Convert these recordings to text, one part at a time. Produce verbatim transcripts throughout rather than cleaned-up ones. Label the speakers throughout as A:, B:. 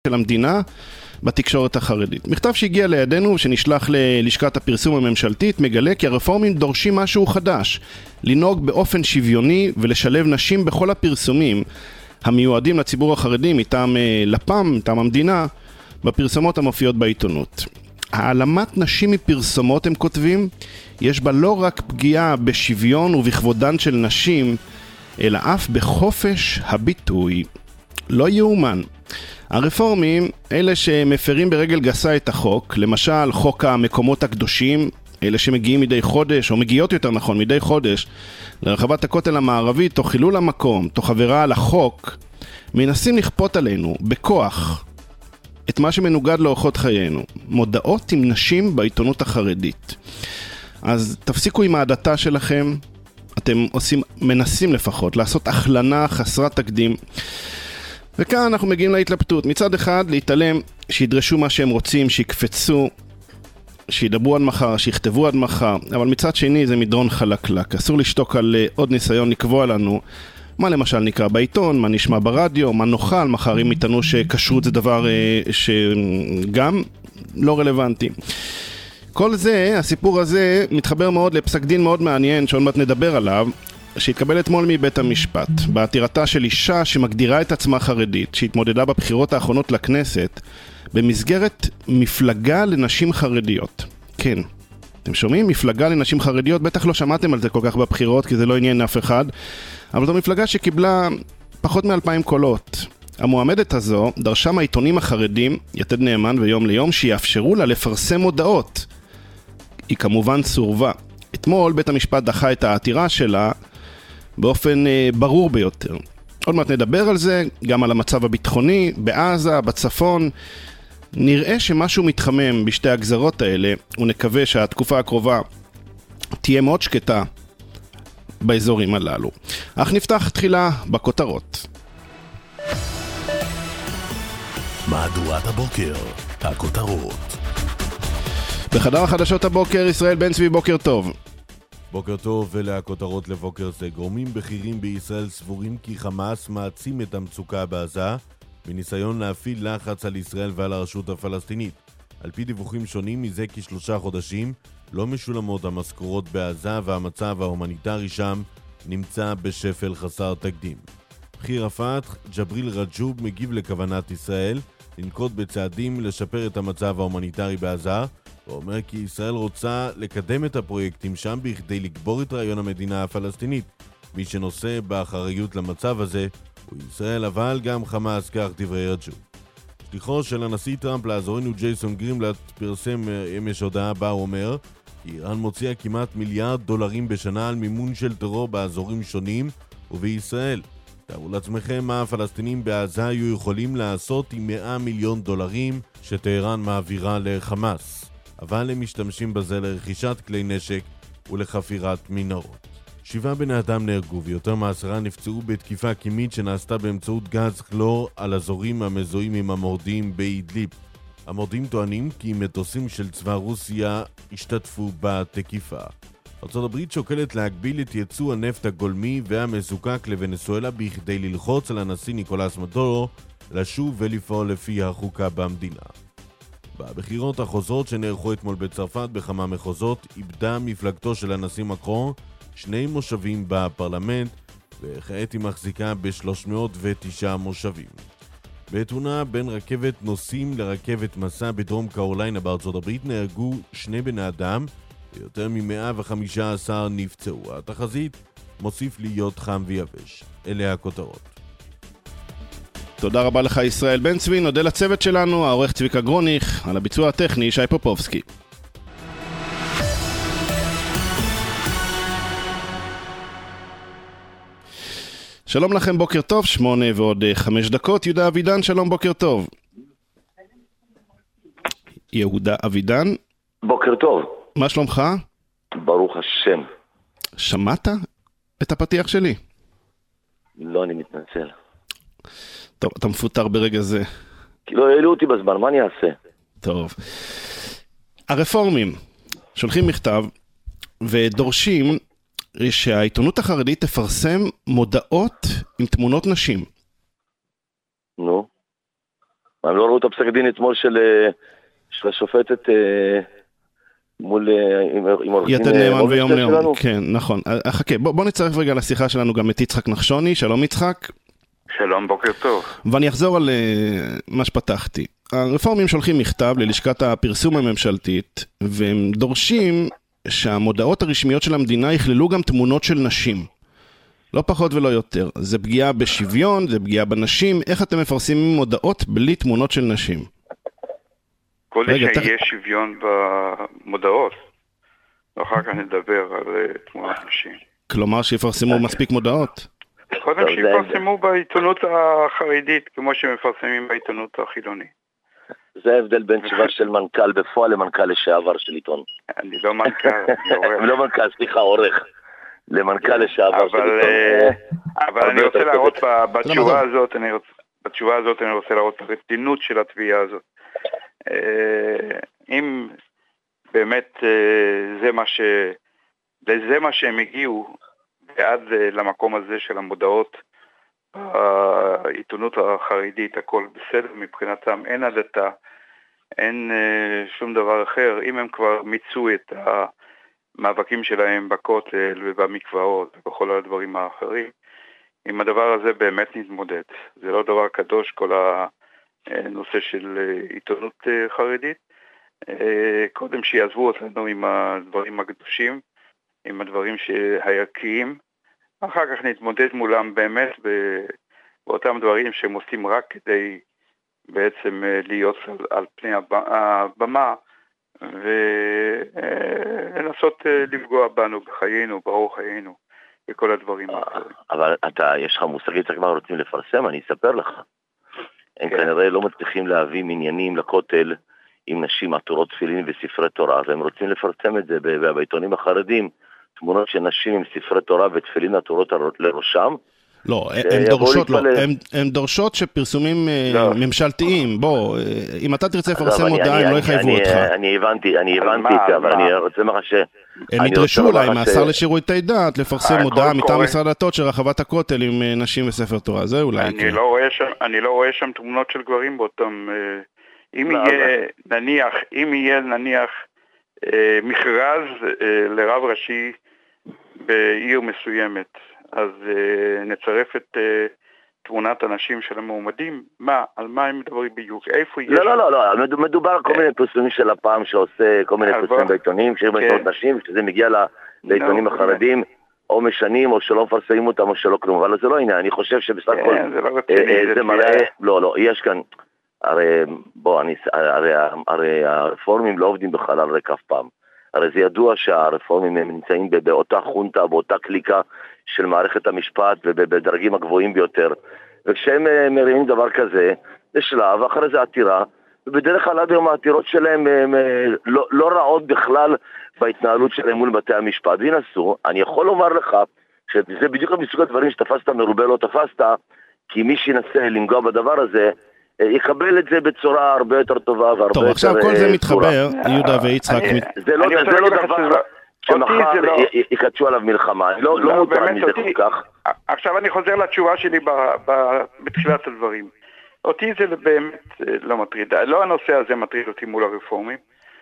A: של המדינה בתקשורת החרדית. מכתב שהגיע לידינו ושנשלח ללשכת הפרסום הממשלתית מגלה כי הרפורמים דורשים משהו חדש, לנהוג באופן שוויוני ולשלב נשים בכל הפרסומים המיועדים לציבור החרדי מטעם לפ"ם, מטעם המדינה, בפרסומות המופיעות בעיתונות. העלמת נשים מפרסומות, הם כותבים, יש בה לא רק פגיעה בשוויון ובכבודן של נשים, אלא אף בחופש הביטוי. לא יאומן. הרפורמים, אלה שמפרים ברגל גסה את החוק, למשל חוק המקומות הקדושים, אלה שמגיעים מדי חודש, או מגיעות יותר נכון, מדי חודש, לרחבת הכותל המערבי, תוך חילול המקום, תוך עבירה על החוק, מנסים לכפות עלינו, בכוח, את מה שמנוגד לאורחות חיינו, מודעות עם נשים בעיתונות החרדית. אז תפסיקו עם העדתה שלכם, אתם עושים, מנסים לפחות, לעשות הכלנה חסרת תקדים, וכאן אנחנו מגיעים להתלבטות. מצד אחד, להתעלם, שידרשו מה שהם רוצים, שיקפצו, שידברו עד מחר, שיכתבו עד מחר, אבל מצד שני זה מדרון חלקלק. אסור לשתוק על עוד ניסיון לקבוע לנו מה למשל נקרא בעיתון, מה נשמע ברדיו, מה נאכל, מחר אם יתנו שקשרות זה דבר שגם לא רלוונטי. כל זה, הסיפור הזה מתחבר מאוד לפסק דין מאוד מעניין שעוד מעט נדבר עליו, שהתקבל אתמול מבית המשפט, בעתירתה של אישה שמגדירה את עצמה חרדית, שהתמודדה בבחירות האחרונות לכנסת, במסגרת מפלגה לנשים חרדיות. כן, אתם שומעים? מפלגה לנשים חרדיות, בטח לא שמעתם על זה כל כך בבחירות, כי זה לא עניין אף אחד, אבל זו מפלגה שקיבלה פחות מאלפיים קולות. המועמדת הזו דרשה מהעיתונים החרדים, יתד נאמן ויום ליום, שיאפשרו לה לפרסם הודעות. היא כמובן סורבה. אתמול בית המשפט דחה את העתירה שלה, באופן אה, ברור ביותר. עוד מעט נדבר על זה, גם על המצב הביטחוני, בעזה, בצפון. נראה שמשהו מתחמם בשתי הגזרות האלה, ונקווה שהתקופה הקרובה תהיה מאוד שקטה באזורים הללו. אך נפתח תחילה בכותרות.
B: מהדורת הבוקר, הכותרות.
A: בחדר החדשות הבוקר, ישראל בן צבי, בוקר טוב.
C: בוקר טוב, ואלה הכותרות לבוקר זה. גורמים בכירים בישראל סבורים כי חמאס מעצים את המצוקה בעזה בניסיון להפעיל לחץ על ישראל ועל הרשות הפלסטינית. על פי דיווחים שונים, מזה כשלושה חודשים לא משולמות המשכורות בעזה, והמצב ההומניטרי שם נמצא בשפל חסר תקדים. בכיר הפתח, ג'בריל רג'וב, מגיב לכוונת ישראל לנקוט בצעדים לשפר את המצב ההומניטרי בעזה, ואומר כי ישראל רוצה לקדם את הפרויקטים שם בכדי לקבור את רעיון המדינה הפלסטינית. מי שנושא באחריות למצב הזה הוא ישראל, אבל גם חמאס, כך דברי רג'וב. שליחו של הנשיא טראמפ לאזורנו ג'ייסון גרימבלט פרסם אמש הודעה בה הוא אומר כי איראן מוציאה כמעט מיליארד דולרים בשנה על מימון של טרור באזורים שונים ובישראל. תארו לעצמכם מה הפלסטינים בעזה היו יכולים לעשות עם מאה מיליון דולרים שטהרן מעבירה לחמאס. אבל הם משתמשים בזה לרכישת כלי נשק ולחפירת מנהרות. שבעה בני אדם נהרגו ויותר מעשרה נפצעו בתקיפה קימית שנעשתה באמצעות גז כלור על אזורים המזוהים עם המורדים באידליב. המורדים טוענים כי מטוסים של צבא רוסיה השתתפו בתקיפה. ארצות הברית שוקלת להגביל את ייצוא הנפט הגולמי והמזוקק לוונצואלה בכדי ללחוץ על הנשיא ניקולס מדורו לשוב ולפעול לפי החוקה במדינה. בבחירות החוזרות שנערכו אתמול בצרפת בכמה מחוזות, איבדה מפלגתו של הנשיא מקרון שני מושבים בפרלמנט, וכעת היא מחזיקה ב-שלוש מאות ותשע מושבים. בתאונה בין רכבת נוסעים לרכבת מסע בדרום קרוליינה בארצות הברית נהרגו שני בני אדם, ויותר מ-מאה וחמישה עשר נפצעו. התחזית מוסיף להיות חם ויבש. אלה הכותרות.
A: תודה רבה לך ישראל בן צבי, נודה לצוות שלנו, העורך צביקה גרוניך, על הביצוע הטכני שי פופובסקי. שלום לכם, בוקר טוב, שמונה ועוד חמש דקות, יהודה אבידן, שלום, בוקר טוב. יהודה אבידן.
D: בוקר טוב.
A: מה שלומך?
D: ברוך השם.
A: שמעת את הפתיח שלי?
D: לא, אני מתנצל.
A: טוב, אתה מפוטר ברגע זה.
D: כי לא העלו אותי בזמן, מה אני אעשה?
A: טוב. הרפורמים שולחים מכתב ודורשים שהעיתונות החרדית תפרסם מודעות עם תמונות נשים.
D: נו. הם לא ראו את הפסק דין אתמול של, של השופטת מול, עם עורך דין
A: יתד נאמן ויום ליום. כן, נכון. חכה, בוא, בוא נצטרף רגע לשיחה שלנו גם את יצחק נחשוני. שלום יצחק.
E: שלום, בוקר טוב.
A: ואני אחזור על מה שפתחתי. הרפורמים שולחים מכתב ללשכת הפרסום הממשלתית, והם דורשים שהמודעות הרשמיות של המדינה יכללו גם תמונות של נשים. לא פחות ולא יותר. זה פגיעה בשוויון, זה פגיעה בנשים. איך אתם מפרסמים מודעות בלי תמונות של נשים?
E: כל זה שיהיה תח... שוויון במודעות. ואחר כך נדבר על תמונות נשים.
A: כלומר שיפרסמו מספיק מודעות?
E: קודם שיפרסמו בעיתונות החרדית, כמו שמפרסמים בעיתונות החילונית.
D: זה ההבדל בין תשובה של מנכ"ל בפועל למנכ"ל לשעבר של עיתון.
E: אני לא מנכ"ל, אני עורך.
D: לא מנכ"ל, סליחה, עורך. למנכ"ל לשעבר של עיתון.
E: אבל אני רוצה להראות בתשובה הזאת, בתשובה הזאת אני רוצה להראות את הרצינות של התביעה הזאת. אם באמת זה מה ש... לזה מה שהם הגיעו, ועד למקום הזה של המודעות, העיתונות החרדית, הכל בסדר מבחינתם, אין עדתה, אין שום דבר אחר. אם הם כבר מיצו את המאבקים שלהם בכותל ובמקוואות ובכל הדברים האחרים, עם הדבר הזה באמת נתמודד. זה לא דבר קדוש כל הנושא של עיתונות חרדית. קודם שיעזבו אותנו עם הדברים הקדושים, עם הדברים שהערכיים, אחר כך נתמודד מולם באמת באותם דברים שהם עושים רק כדי בעצם להיות על, על פני הבמה ולנסות לפגוע בנו בחיינו, ברוך חיינו וכל הדברים האחרים.
D: אבל אתה, יש לך מושג יצחק מה רוצים לפרסם? אני אספר לך. הם כנראה לא מצליחים להביא מניינים לכותל עם נשים עטורות תפילין וספרי תורה, והם רוצים לפרסם את זה בעיתונים החרדים, תמונות של נשים עם ספרי תורה ותפילין עטורות לראשם.
A: לא, הן דורשות, לא, הן דורשות שפרסומים ממשלתיים. בוא, אם אתה תרצה לפרסם הודעה, הם לא יחייבו אותך.
D: אני הבנתי, אני הבנתי את זה, אבל אני רוצה לומר ש...
A: הם ידרשו אולי מהשר לשירותי דת לפרסם הודעה מטעם משרד הדתות של רחבת הכותל עם נשים וספר תורה. זה אולי יקרה.
E: אני לא רואה שם תמונות של גברים באותם... אם יהיה נניח, אם יהיה נניח מכרז לרב ראשי בעיר מסוימת, אז נצרף את תמונת הנשים של המועמדים. מה? על מה הם מדברים בדיוק? איפה יש?
D: לא, לא, לא, לא. מדובר על כל מיני פרסומים של הפעם שעושה כל מיני פרסומים בעיתונים, שיש בעיתונות נשים, כשזה מגיע לעיתונים החרדים, או משנים, או שלא מפרסמים אותם, או שלא כלום. אבל זה לא עניין. אני חושב שבסך הכל זה מראה... לא, לא, יש כאן... הרי, בוא, אני, הרי, הרי הרפורמים לא עובדים בחלל ריק אף פעם. הרי זה ידוע שהרפורמים הם נמצאים באותה חונטה, באותה קליקה של מערכת המשפט ובדרגים הגבוהים ביותר. וכשהם מרימים דבר כזה, זה שלב, אחרי זה עתירה, ובדרך כלל עד היום העתירות שלהם הם, לא, לא רעות בכלל בהתנהלות שלהם מול בתי המשפט. וינסו, אני יכול לומר לך, שזה בדיוק מסוג הדברים שתפסת מרובה לא תפסת, כי מי שינסה לנגוע בדבר הזה, יקבל את זה בצורה הרבה יותר טובה והרבה יותר...
A: טוב, עכשיו כל זה מתחבר, יהודה ויצחק...
D: זה לא דבר שמחר יקדשו עליו מלחמה, לא מותר מזה כל כך.
E: עכשיו אני חוזר לתשובה שלי בתחילת הדברים. אותי זה באמת לא מטריד, לא הנושא הזה מטריד אותי מול הרפורמים,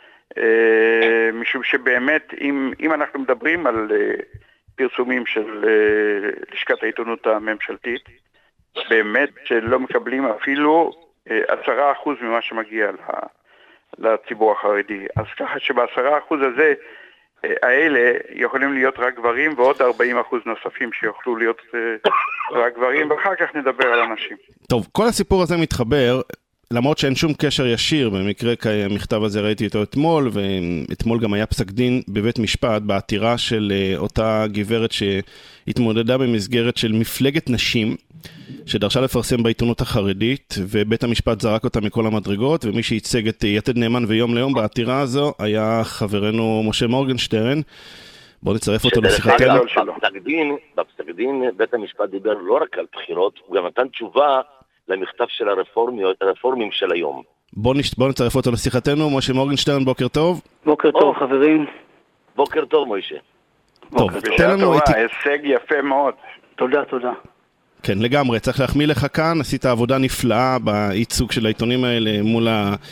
E: משום שבאמת אם אנחנו מדברים על פרסומים של לשכת העיתונות הממשלתית, באמת שלא מקבלים אפילו עשרה אחוז ממה שמגיע לציבור החרדי. אז ככה שבעשרה אחוז הזה, האלה יכולים להיות רק גברים, ועוד ארבעים אחוז נוספים שיוכלו להיות רק גברים, ואחר כך נדבר על אנשים.
A: טוב, כל הסיפור הזה מתחבר, למרות שאין שום קשר ישיר, במקרה המכתב הזה ראיתי אותו אתמול, ואתמול גם היה פסק דין בבית משפט, בעתירה של אותה גברת שהתמודדה במסגרת של מפלגת נשים, שדרשה לפרסם בעיתונות החרדית, ובית המשפט זרק אותה מכל המדרגות, ומי שייצג את יתד נאמן ויום ליום בעתירה הזו, היה חברנו משה מורגנשטרן. בואו נצרף אותו לשיחתנו.
D: בפסק דין בית המשפט דיבר לא רק על בחירות, הוא גם נתן תשובה למכתב של הרפורמים של היום.
A: בואו נצרף אותו לשיחתנו. משה מורגנשטרן, בוקר טוב.
F: בוקר טוב, חברים.
D: בוקר טוב, משה.
A: טוב, תן לנו...
E: הישג יפה מאוד.
F: תודה, תודה.
A: כן, לגמרי, צריך להחמיא לך כאן, עשית עבודה נפלאה בייצוג של העיתונים האלה מול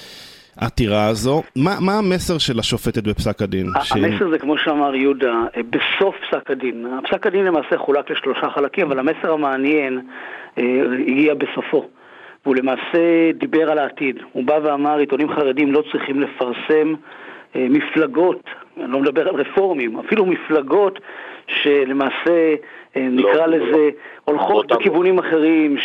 A: העתירה הזו. מה, מה המסר של השופטת בפסק הדין?
F: המסר ש... זה כמו שאמר יהודה, בסוף פסק הדין. פסק הדין למעשה חולק לשלושה חלקים, אבל המסר המעניין הגיע בסופו. והוא למעשה דיבר על העתיד. הוא בא ואמר, עיתונים חרדים לא צריכים לפרסם מפלגות, אני לא מדבר על רפורמים, אפילו מפלגות שלמעשה נקרא לזה הולכות בכיוונים אחרים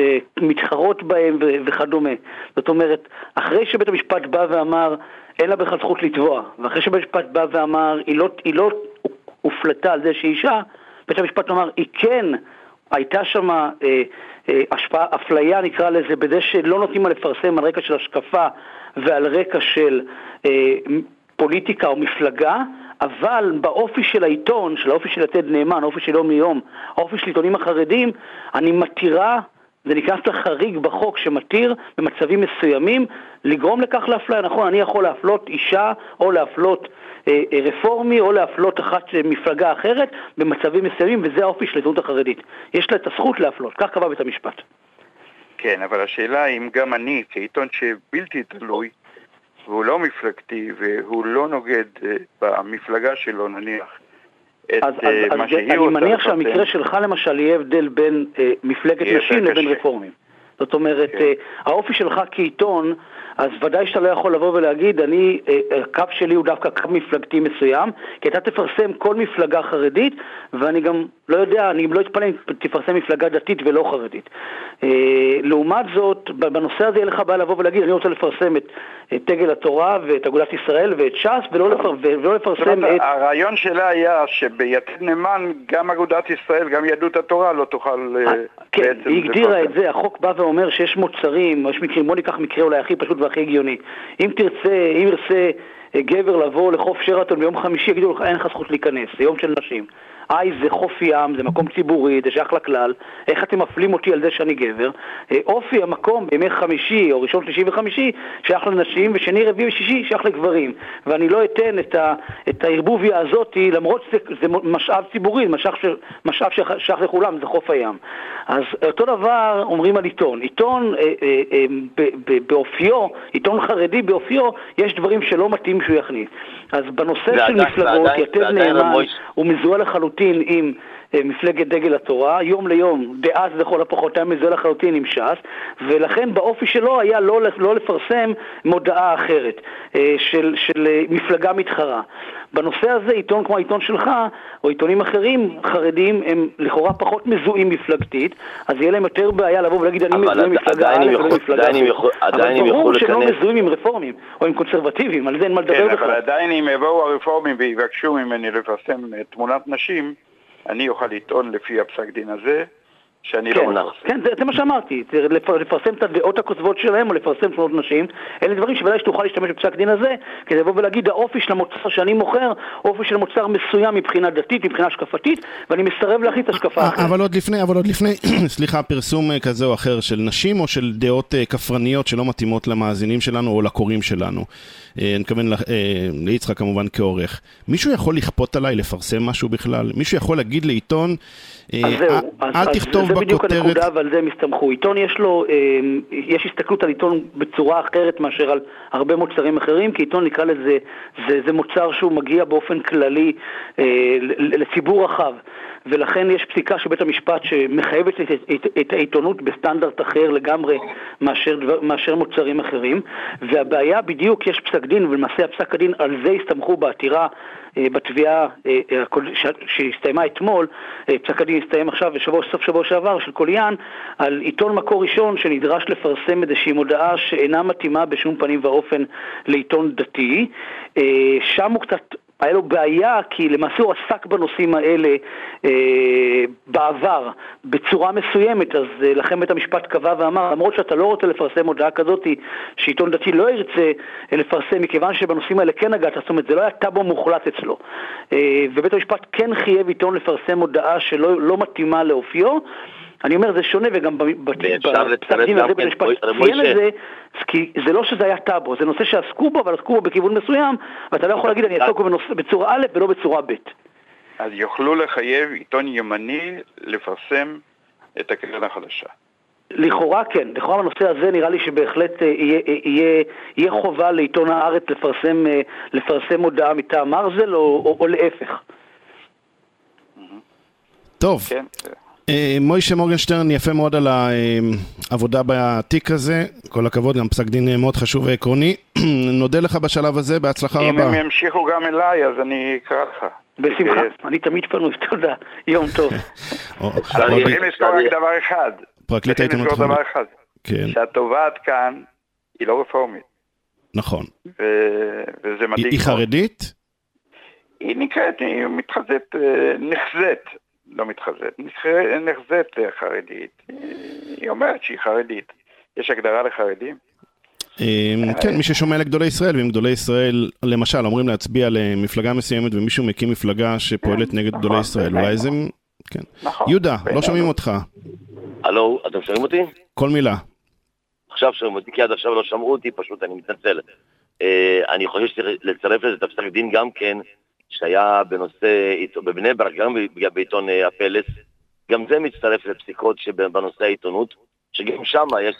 F: שמתחרות בהם וכדומה. זאת אומרת, אחרי שבית המשפט בא ואמר אין לה בכלל זכות לתבוע, ואחרי שבית המשפט בא ואמר היא לא, היא לא הופלטה על זה שהיא אישה, בית המשפט אמר היא כן הייתה שם אה, אה, השפעה, אפליה נקרא לזה, בזה שלא נותנים לה לפרסם על רקע של השקפה ועל רקע של אה, פוליטיקה או מפלגה, אבל באופי של העיתון, של האופי של יתד נאמן, האופי של יום מיום, האופי של עיתונים החרדים, אני מתירה, זה נכנס לחריג בחוק שמתיר במצבים מסוימים, לגרום לכך להפליה. נכון, אני יכול להפלות אישה או להפלות אה, רפורמי או להפלות אחת מפלגה אחרת במצבים מסוימים, וזה האופי של העיתונות החרדית. יש לה את הזכות להפלות, כך קבע בית המשפט.
E: כן, אבל השאלה אם גם אני, כעיתון שבלתי תלוי, והוא לא מפלגתי, והוא לא נוגד במפלגה שלו, נניח, את
F: אז,
E: uh,
F: אז,
E: מה שהיא
F: אני
E: רוצה.
F: מניח שהמקרה שלך למשל יהיה הבדל בין uh, מפלגת נשים לבין קשה. רפורמים. זאת אומרת, כן. uh, האופי שלך כעיתון, אז ודאי שאתה לא יכול לבוא ולהגיד, אני, uh, הקו שלי הוא דווקא קו מפלגתי מסוים, כי אתה תפרסם כל מפלגה חרדית, ואני גם לא יודע, אני לא אתפלא אם תפרסם מפלגה דתית ולא חרדית. Uh, לעומת זאת, בנושא הזה יהיה לך בעיה לבוא ולהגיד, אני רוצה לפרסם את, את דגל התורה ואת אגודת ישראל ואת ש"ס, ולא, לפר, ולא לפרסם את...
E: הרעיון שלה היה שביתד נאמן, גם אגודת ישראל, גם יהדות התורה לא תוכל...
F: כן, היא הגדירה את זה, החוק בא ואומר שיש מוצרים, יש מקרים, בוא ניקח מקרה אולי הכי פשוט והכי הגיוני. אם תרצה, אם ירצה גבר לבוא לחוף שרתון ביום חמישי, יגידו לך, אין לך זכות להיכנס, זה יום של נשים. איי, זה חוף ים, זה מקום ציבורי, זה שייך לכלל, איך אתם מפלים אותי על זה שאני גבר? אופי המקום בימי חמישי, או ראשון, שלישי וחמישי, שייך לנשים, ושני, רביעי ושישי, שייך לגברים. ואני לא אתן את, ה, את הערבוביה הזאת, למרות שזה זה משאב ציבורי, משאב, משאב שייך לכולם, זה חוף הים. אז אותו דבר אומרים על עיתון. עיתון אה, אה, אה, ב, ב, באופיו, עיתון חרדי באופיו, יש דברים שלא מתאים שהוא יכניס. אז בנושא של מפלגות, יתד נאמן, הוא מזוהה לחלוטין עם מפלגת דגל התורה, יום ליום, דאז לכל הפחות היה מזוהה לחלוטין עם ש"ס, ולכן באופי שלו היה לא, לא לפרסם מודעה אחרת של, של מפלגה מתחרה. בנושא הזה, עיתון כמו העיתון שלך, או עיתונים אחרים, חרדים, הם לכאורה פחות מזוהים מפלגתית, אז יהיה להם יותר בעיה לבוא ולהגיד, אני מזוהה מפלגה א' ולא מפלגה אחרת. אבל ברור שהם לא מזוהים עם רפורמים, או עם קונסרבטיביים, על זה אין מה לדבר בכלל.
E: כן, אבל עדיין אם יבואו הרפורמים ויבקשו ממני לפרסם תמונת נשים, אני אוכל לטעון לפי הפסק דין הזה, שאני
F: כן,
E: לא מפרסם.
F: כן, זה, זה מה שאמרתי, זה לפרסם את הדעות הכותבות שלהם, או לפרסם תמונות נשים, אלה דברים שוודאי שתוכל להשתמש בפסק דין הזה, כדי לבוא ולהגיד, האופי של המוצר שאני מוכר, אופי של המוצר מסוים מבחינה דתית, מבחינה השקפתית, ואני מסרב להחליט השקפה אחרת.
A: אבל עוד לפני, אבל עוד לפני, סליחה, פרסום כזה או אחר של נשים, או של דעות כפרניות שלא מתאימות למאזינים שלנו, או לקוראים שלנו. אני מתכוון ליצחק כמובן כעורך. מישהו יכול לכפות עליי לפרסם משהו בכלל? מישהו יכול להגיד לעיתון, אל תכתוב בכותרת...
F: זה בדיוק הנקודה, ועל זה הם הסתמכו. עיתון יש לו, יש הסתכלות על עיתון בצורה אחרת מאשר על הרבה מוצרים אחרים, כי עיתון נקרא לזה, זה, זה מוצר שהוא מגיע באופן כללי לציבור רחב. ולכן יש פסיקה של בית המשפט שמחייבת את, את, את העיתונות בסטנדרט אחר לגמרי מאשר, מאשר מוצרים אחרים, והבעיה בדיוק יש פסק דין, ולמעשה הפסק הדין על זה הסתמכו בעתירה, בתביעה שהסתיימה אתמול, פסק הדין הסתיים עכשיו בשבוע, סוף שבוע שעבר של קוליאן, על עיתון מקור ראשון שנדרש לפרסם איזושהי מודעה שאינה מתאימה בשום פנים ואופן לעיתון דתי. שם הוא קצת היה לו בעיה, כי למעשה הוא עסק בנושאים האלה אה, בעבר, בצורה מסוימת, אז אה, לכן בית המשפט קבע ואמר, למרות שאתה לא רוצה לפרסם הודעה כזאת, שעיתון דתי לא ירצה אה, לפרסם, מכיוון שבנושאים האלה כן הגעת, זאת אומרת, זה לא היה טאבו מוחלט אצלו. אה, ובית המשפט כן חייב עיתון לפרסם הודעה שלא לא מתאימה לאופיו, אני אומר, זה שונה, וגם בפסק דין הזה בית המשפט ציין את זה, כי זה לא שזה היה טאבו, זה נושא שעסקו בו, אבל עסקו בו בכיוון מסוים, ואתה לא יכול להגיד, אני אעסוק בו בצורה א' ולא בצורה ב'.
E: אז יוכלו לחייב עיתון ימני לפרסם את הקרן החדשה.
F: לכאורה כן, לכאורה בנושא הזה נראה לי שבהחלט יהיה, יהיה, יהיה חובה לעיתון הארץ לפרסם, לפרסם הודעה מטעם מרזל או, או, או להפך.
A: טוב,
E: כן.
A: מוישה מורגנשטרן, יפה מאוד על העבודה בתיק הזה, כל הכבוד, גם פסק דין מאוד חשוב ועקרוני. נודה לך בשלב הזה, בהצלחה רבה.
E: אם הם ימשיכו גם אליי, אז אני אקרא לך.
F: בשמחה, אני תמיד פנוי, תודה, יום טוב.
E: צריכים לזכור רק דבר אחד.
A: פרקליט העיתונות.
E: צריכים לזכור דבר אחד. שהתובעת כאן היא לא רפורמית.
A: נכון.
E: וזה מדהים.
A: היא חרדית?
E: היא נקראת, היא מתחזת, נחזת. לא מתחזת, נחזת חרדית. היא אומרת שהיא חרדית. יש הגדרה לחרדים?
A: כן, מי ששומע לגדולי ישראל, ואם גדולי ישראל, למשל, אומרים להצביע למפלגה מסוימת, ומישהו מקים מפלגה שפועלת נגד גדולי ישראל, אולי זה... כן. יהודה, לא שומעים אותך.
D: הלו, אתם שומעים אותי?
A: כל מילה.
D: עכשיו שומעים אותי, כי עד עכשיו לא שמעו אותי, פשוט אני מתנצל. אני חושב שצריך לצרף לזה את הפסק דין גם כן, שהיה בנושא, בבני ברק, גם בעיתון הפלס, גם זה מצטרף לפסיקות שבנושא העיתונות, שגם שם יש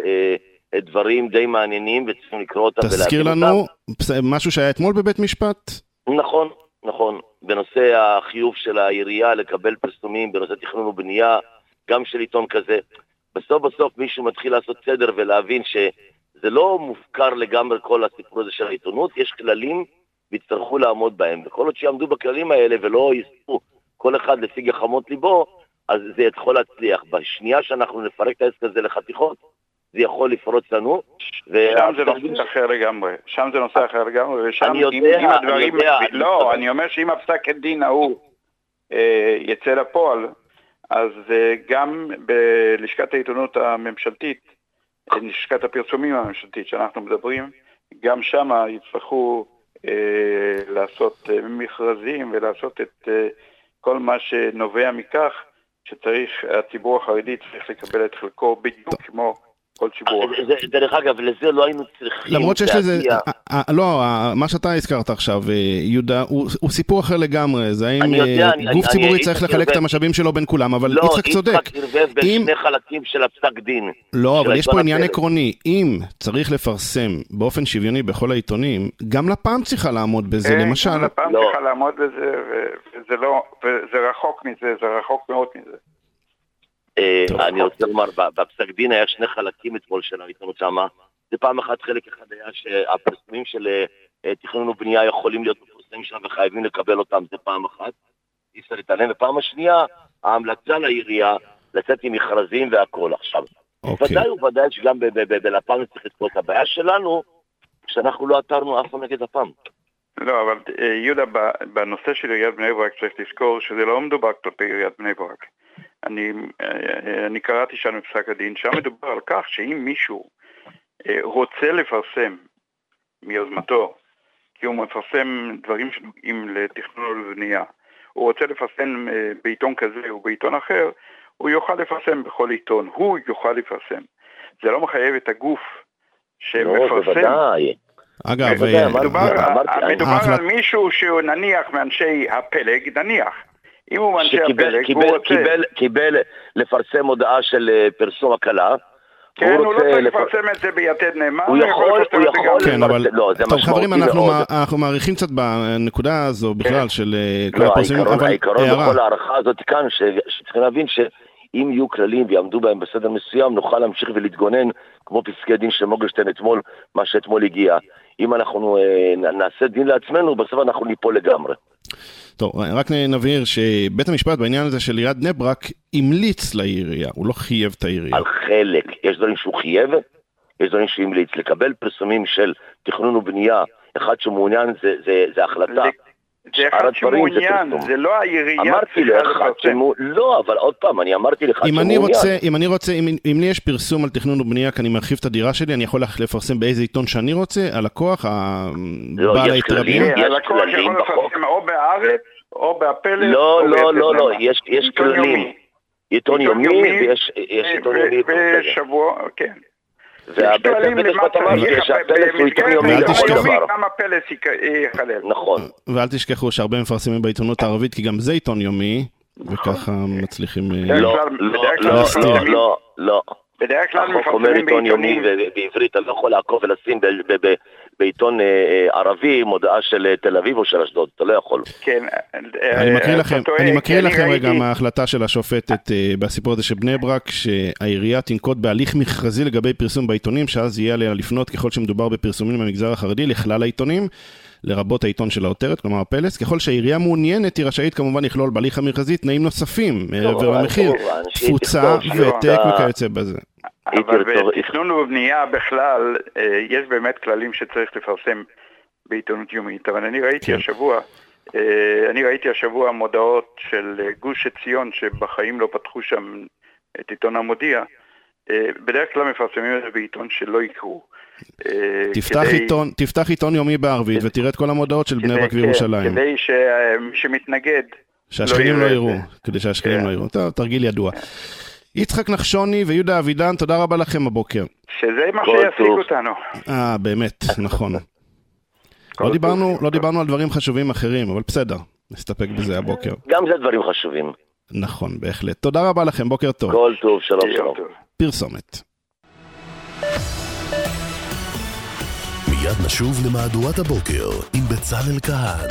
D: דברים די מעניינים וצריכים לקרוא אותם.
A: תזכיר לנו משהו שהיה אתמול בבית משפט?
D: נכון, נכון. בנושא החיוב של העירייה לקבל פרסומים, בנושא תכנון ובנייה, גם של עיתון כזה. בסוף בסוף מישהו מתחיל לעשות סדר ולהבין שזה לא מופקר לגמרי כל הסיפור הזה של העיתונות, יש כללים ויצטרכו לעמוד בהם. וכל עוד שיעמדו בכללים האלה ולא יספו כל אחד לפי גחמות ליבו, אז זה יכול להצליח. בשנייה שאנחנו נפרק את העסק הזה לחתיכות, זה יכול לפרוץ לנו.
E: שם זה נושא אחר לגמרי. שם זה נושא אחר לגמרי.
D: אני יודע, אני יודע.
E: לא, אני אומר שאם הפסק הדין ההוא יצא לפועל, אז גם בלשכת העיתונות הממשלתית, לשכת הפרסומים הממשלתית שאנחנו מדברים, גם שם יצטרכו לעשות מכרזים ולעשות את כל מה שנובע מכך שצריך, הציבור החרדי צריך לקבל את חלקו בדיוק כמו כל ציבור אחר.
D: דרך אגב, לזה לא היינו צריכים...
A: למרות שיש לזה... לא, מה שאתה הזכרת עכשיו, יהודה, הוא סיפור אחר לגמרי. זה האם גוף ציבורי צריך לחלק את המשאבים שלו בין כולם, אבל יצחק צודק.
D: לא, יצחק ערבב בין שני חלקים של הפסק דין.
A: לא, אבל יש פה עניין עקרוני. אם צריך לפרסם באופן שוויוני בכל העיתונים, גם לפ"ם צריכה לעמוד בזה, למשל.
E: גם לפ"ם צריכה לעמוד בזה, וזה רחוק מזה, זה רחוק מאוד מזה.
D: אני רוצה לומר, בפסק דין היה שני חלקים אתמול של העיתונות שמה. זה פעם אחת, חלק אחד היה שהפרסומים של תכנון ובנייה יכולים להיות מפורסמים שם וחייבים לקבל אותם, זה פעם אחת. אי אפשר להתעלם. ופעם השנייה, ההמלצה לעירייה לצאת עם מכרזים והכל עכשיו. ודאי וודאי שגם בלפ"ם צריך לתקוע את הבעיה שלנו, שאנחנו לא עתרנו אף פעם נגד לפ"ם.
E: לא, אבל יהודה, בנושא של עיריית בני ברק צריך לזכור שזה לא מדובר כלפי עיריית בני ברק. אני, אני קראתי שם בפסק הדין, שם מדובר על כך שאם מישהו רוצה לפרסם מיוזמתו, כי הוא מפרסם דברים שנוגעים לתכנון ובנייה, הוא רוצה לפרסם בעיתון כזה או בעיתון אחר, הוא יוכל לפרסם בכל עיתון, הוא יוכל לפרסם. זה לא מחייב את הגוף שמפרסם.
D: לא, בוודאי.
A: אגב,
E: מדובר על מישהו שהוא נניח מאנשי הפלג, נניח. אם הוא מאנשי הפלג, הוא רוצה...
D: קיבל לפרסם הודעה של פרסום הקלה.
E: כן, הוא לא צריך לפרסם את זה ביתד נאמן.
D: הוא יכול, הוא יכול...
A: כן, אבל... טוב, חברים, אנחנו מעריכים קצת בנקודה הזו בכלל של כל הפרסומים, אבל...
D: העיקרון בכל הערכה הזאת כאן, שצריכים להבין שאם יהיו כללים ויעמדו בהם בסדר מסוים, נוכל להמשיך ולהתגונן, כמו פסקי דין של מורגנשטרן אתמול, מה שאתמול הגיע. אם אנחנו נעשה דין לעצמנו, בסוף אנחנו ניפול לגמרי.
A: טוב, רק נבהיר שבית המשפט בעניין הזה של עיריית בני ברק המליץ לעירייה, הוא לא חייב את העירייה.
D: על חלק, יש דברים שהוא חייב, יש דברים שהוא המליץ. לקבל פרסומים של תכנון ובנייה, אחד שמעוניין זה, זה, זה החלטה.
E: זה אחד שמעוניין, זה לא העירייה.
D: אמרתי לך, לא, אבל עוד פעם, אני אמרתי לך
A: שמעוניין. אם אני רוצה, אם לי יש פרסום על תכנון ובנייה, כי אני מרחיב את הדירה שלי, אני יכול לפרסם באיזה עיתון שאני רוצה, הלקוח, בעל ההתרבים.
E: הלקוח יכול לפרסם או בארץ, או בהפלס.
D: לא, לא, לא, לא, יש כללים. עיתון יומי, ויש עיתון יומי.
E: בשבוע, כן.
D: והבית המשפט אמר שהפלס הוא עיתון יומי לכל דבר.
E: גם הפלס ייכלל.
D: נכון.
A: ואל תשכחו שהרבה מפרסמים בעיתונות הערבית, כי גם זה עיתון יומי, וככה מצליחים
D: לא, לא, לא, לא, לא.
E: בדרך כלל
D: החוק אומר עיתון יומי בעברית, אתה לא יכול לעקוב ולשים בעיתון ערבי מודעה של תל אביב או של אשדוד, אתה לא יכול.
E: כן.
A: אני מקריא לכם רגע מההחלטה של השופטת בסיפור הזה של בני ברק, שהעירייה תנקוט בהליך מכרזי לגבי פרסום בעיתונים, שאז יהיה עליה לפנות ככל שמדובר בפרסומים במגזר החרדי לכלל העיתונים, לרבות העיתון של העותרת, כלומר הפלס. ככל שהעירייה מעוניינת, היא רשאית כמובן לכלול בהליך המכרזי תנאים נוספים, מעבר למחיר, תפוצה, ותק וכיוצא בזה.
E: אבל בתכנון ובנייה בכלל, יש באמת כללים שצריך לפרסם בעיתונות יומית, אבל אני ראיתי השבוע, אני ראיתי השבוע מודעות של גוש עציון, שבחיים לא פתחו שם את עיתון המודיע, בדרך כלל מפרסמים את זה בעיתון שלא יקרו.
A: תפתח עיתון, תפתח עיתון יומי בערבית ותראה את כל המודעות של בני ברק וירושלים.
E: כדי שמתנגד
A: שהשכנים לא יראו, כדי שהשכנים לא יראו. תרגיל ידוע. יצחק נחשוני ויהודה אבידן, תודה רבה לכם הבוקר.
E: שזה מה שישיג אותנו.
A: אה, באמת, נכון. לא דיברנו, לא דיברנו על דברים חשובים אחרים, אבל בסדר, נסתפק בזה הבוקר.
D: גם זה דברים חשובים.
A: נכון, בהחלט. תודה רבה לכם, בוקר טוב.
D: כל טוב, שלום שלום.
A: פרסומת.
B: מיד נשוב למהדורת הבוקר עם בצלאל כהן.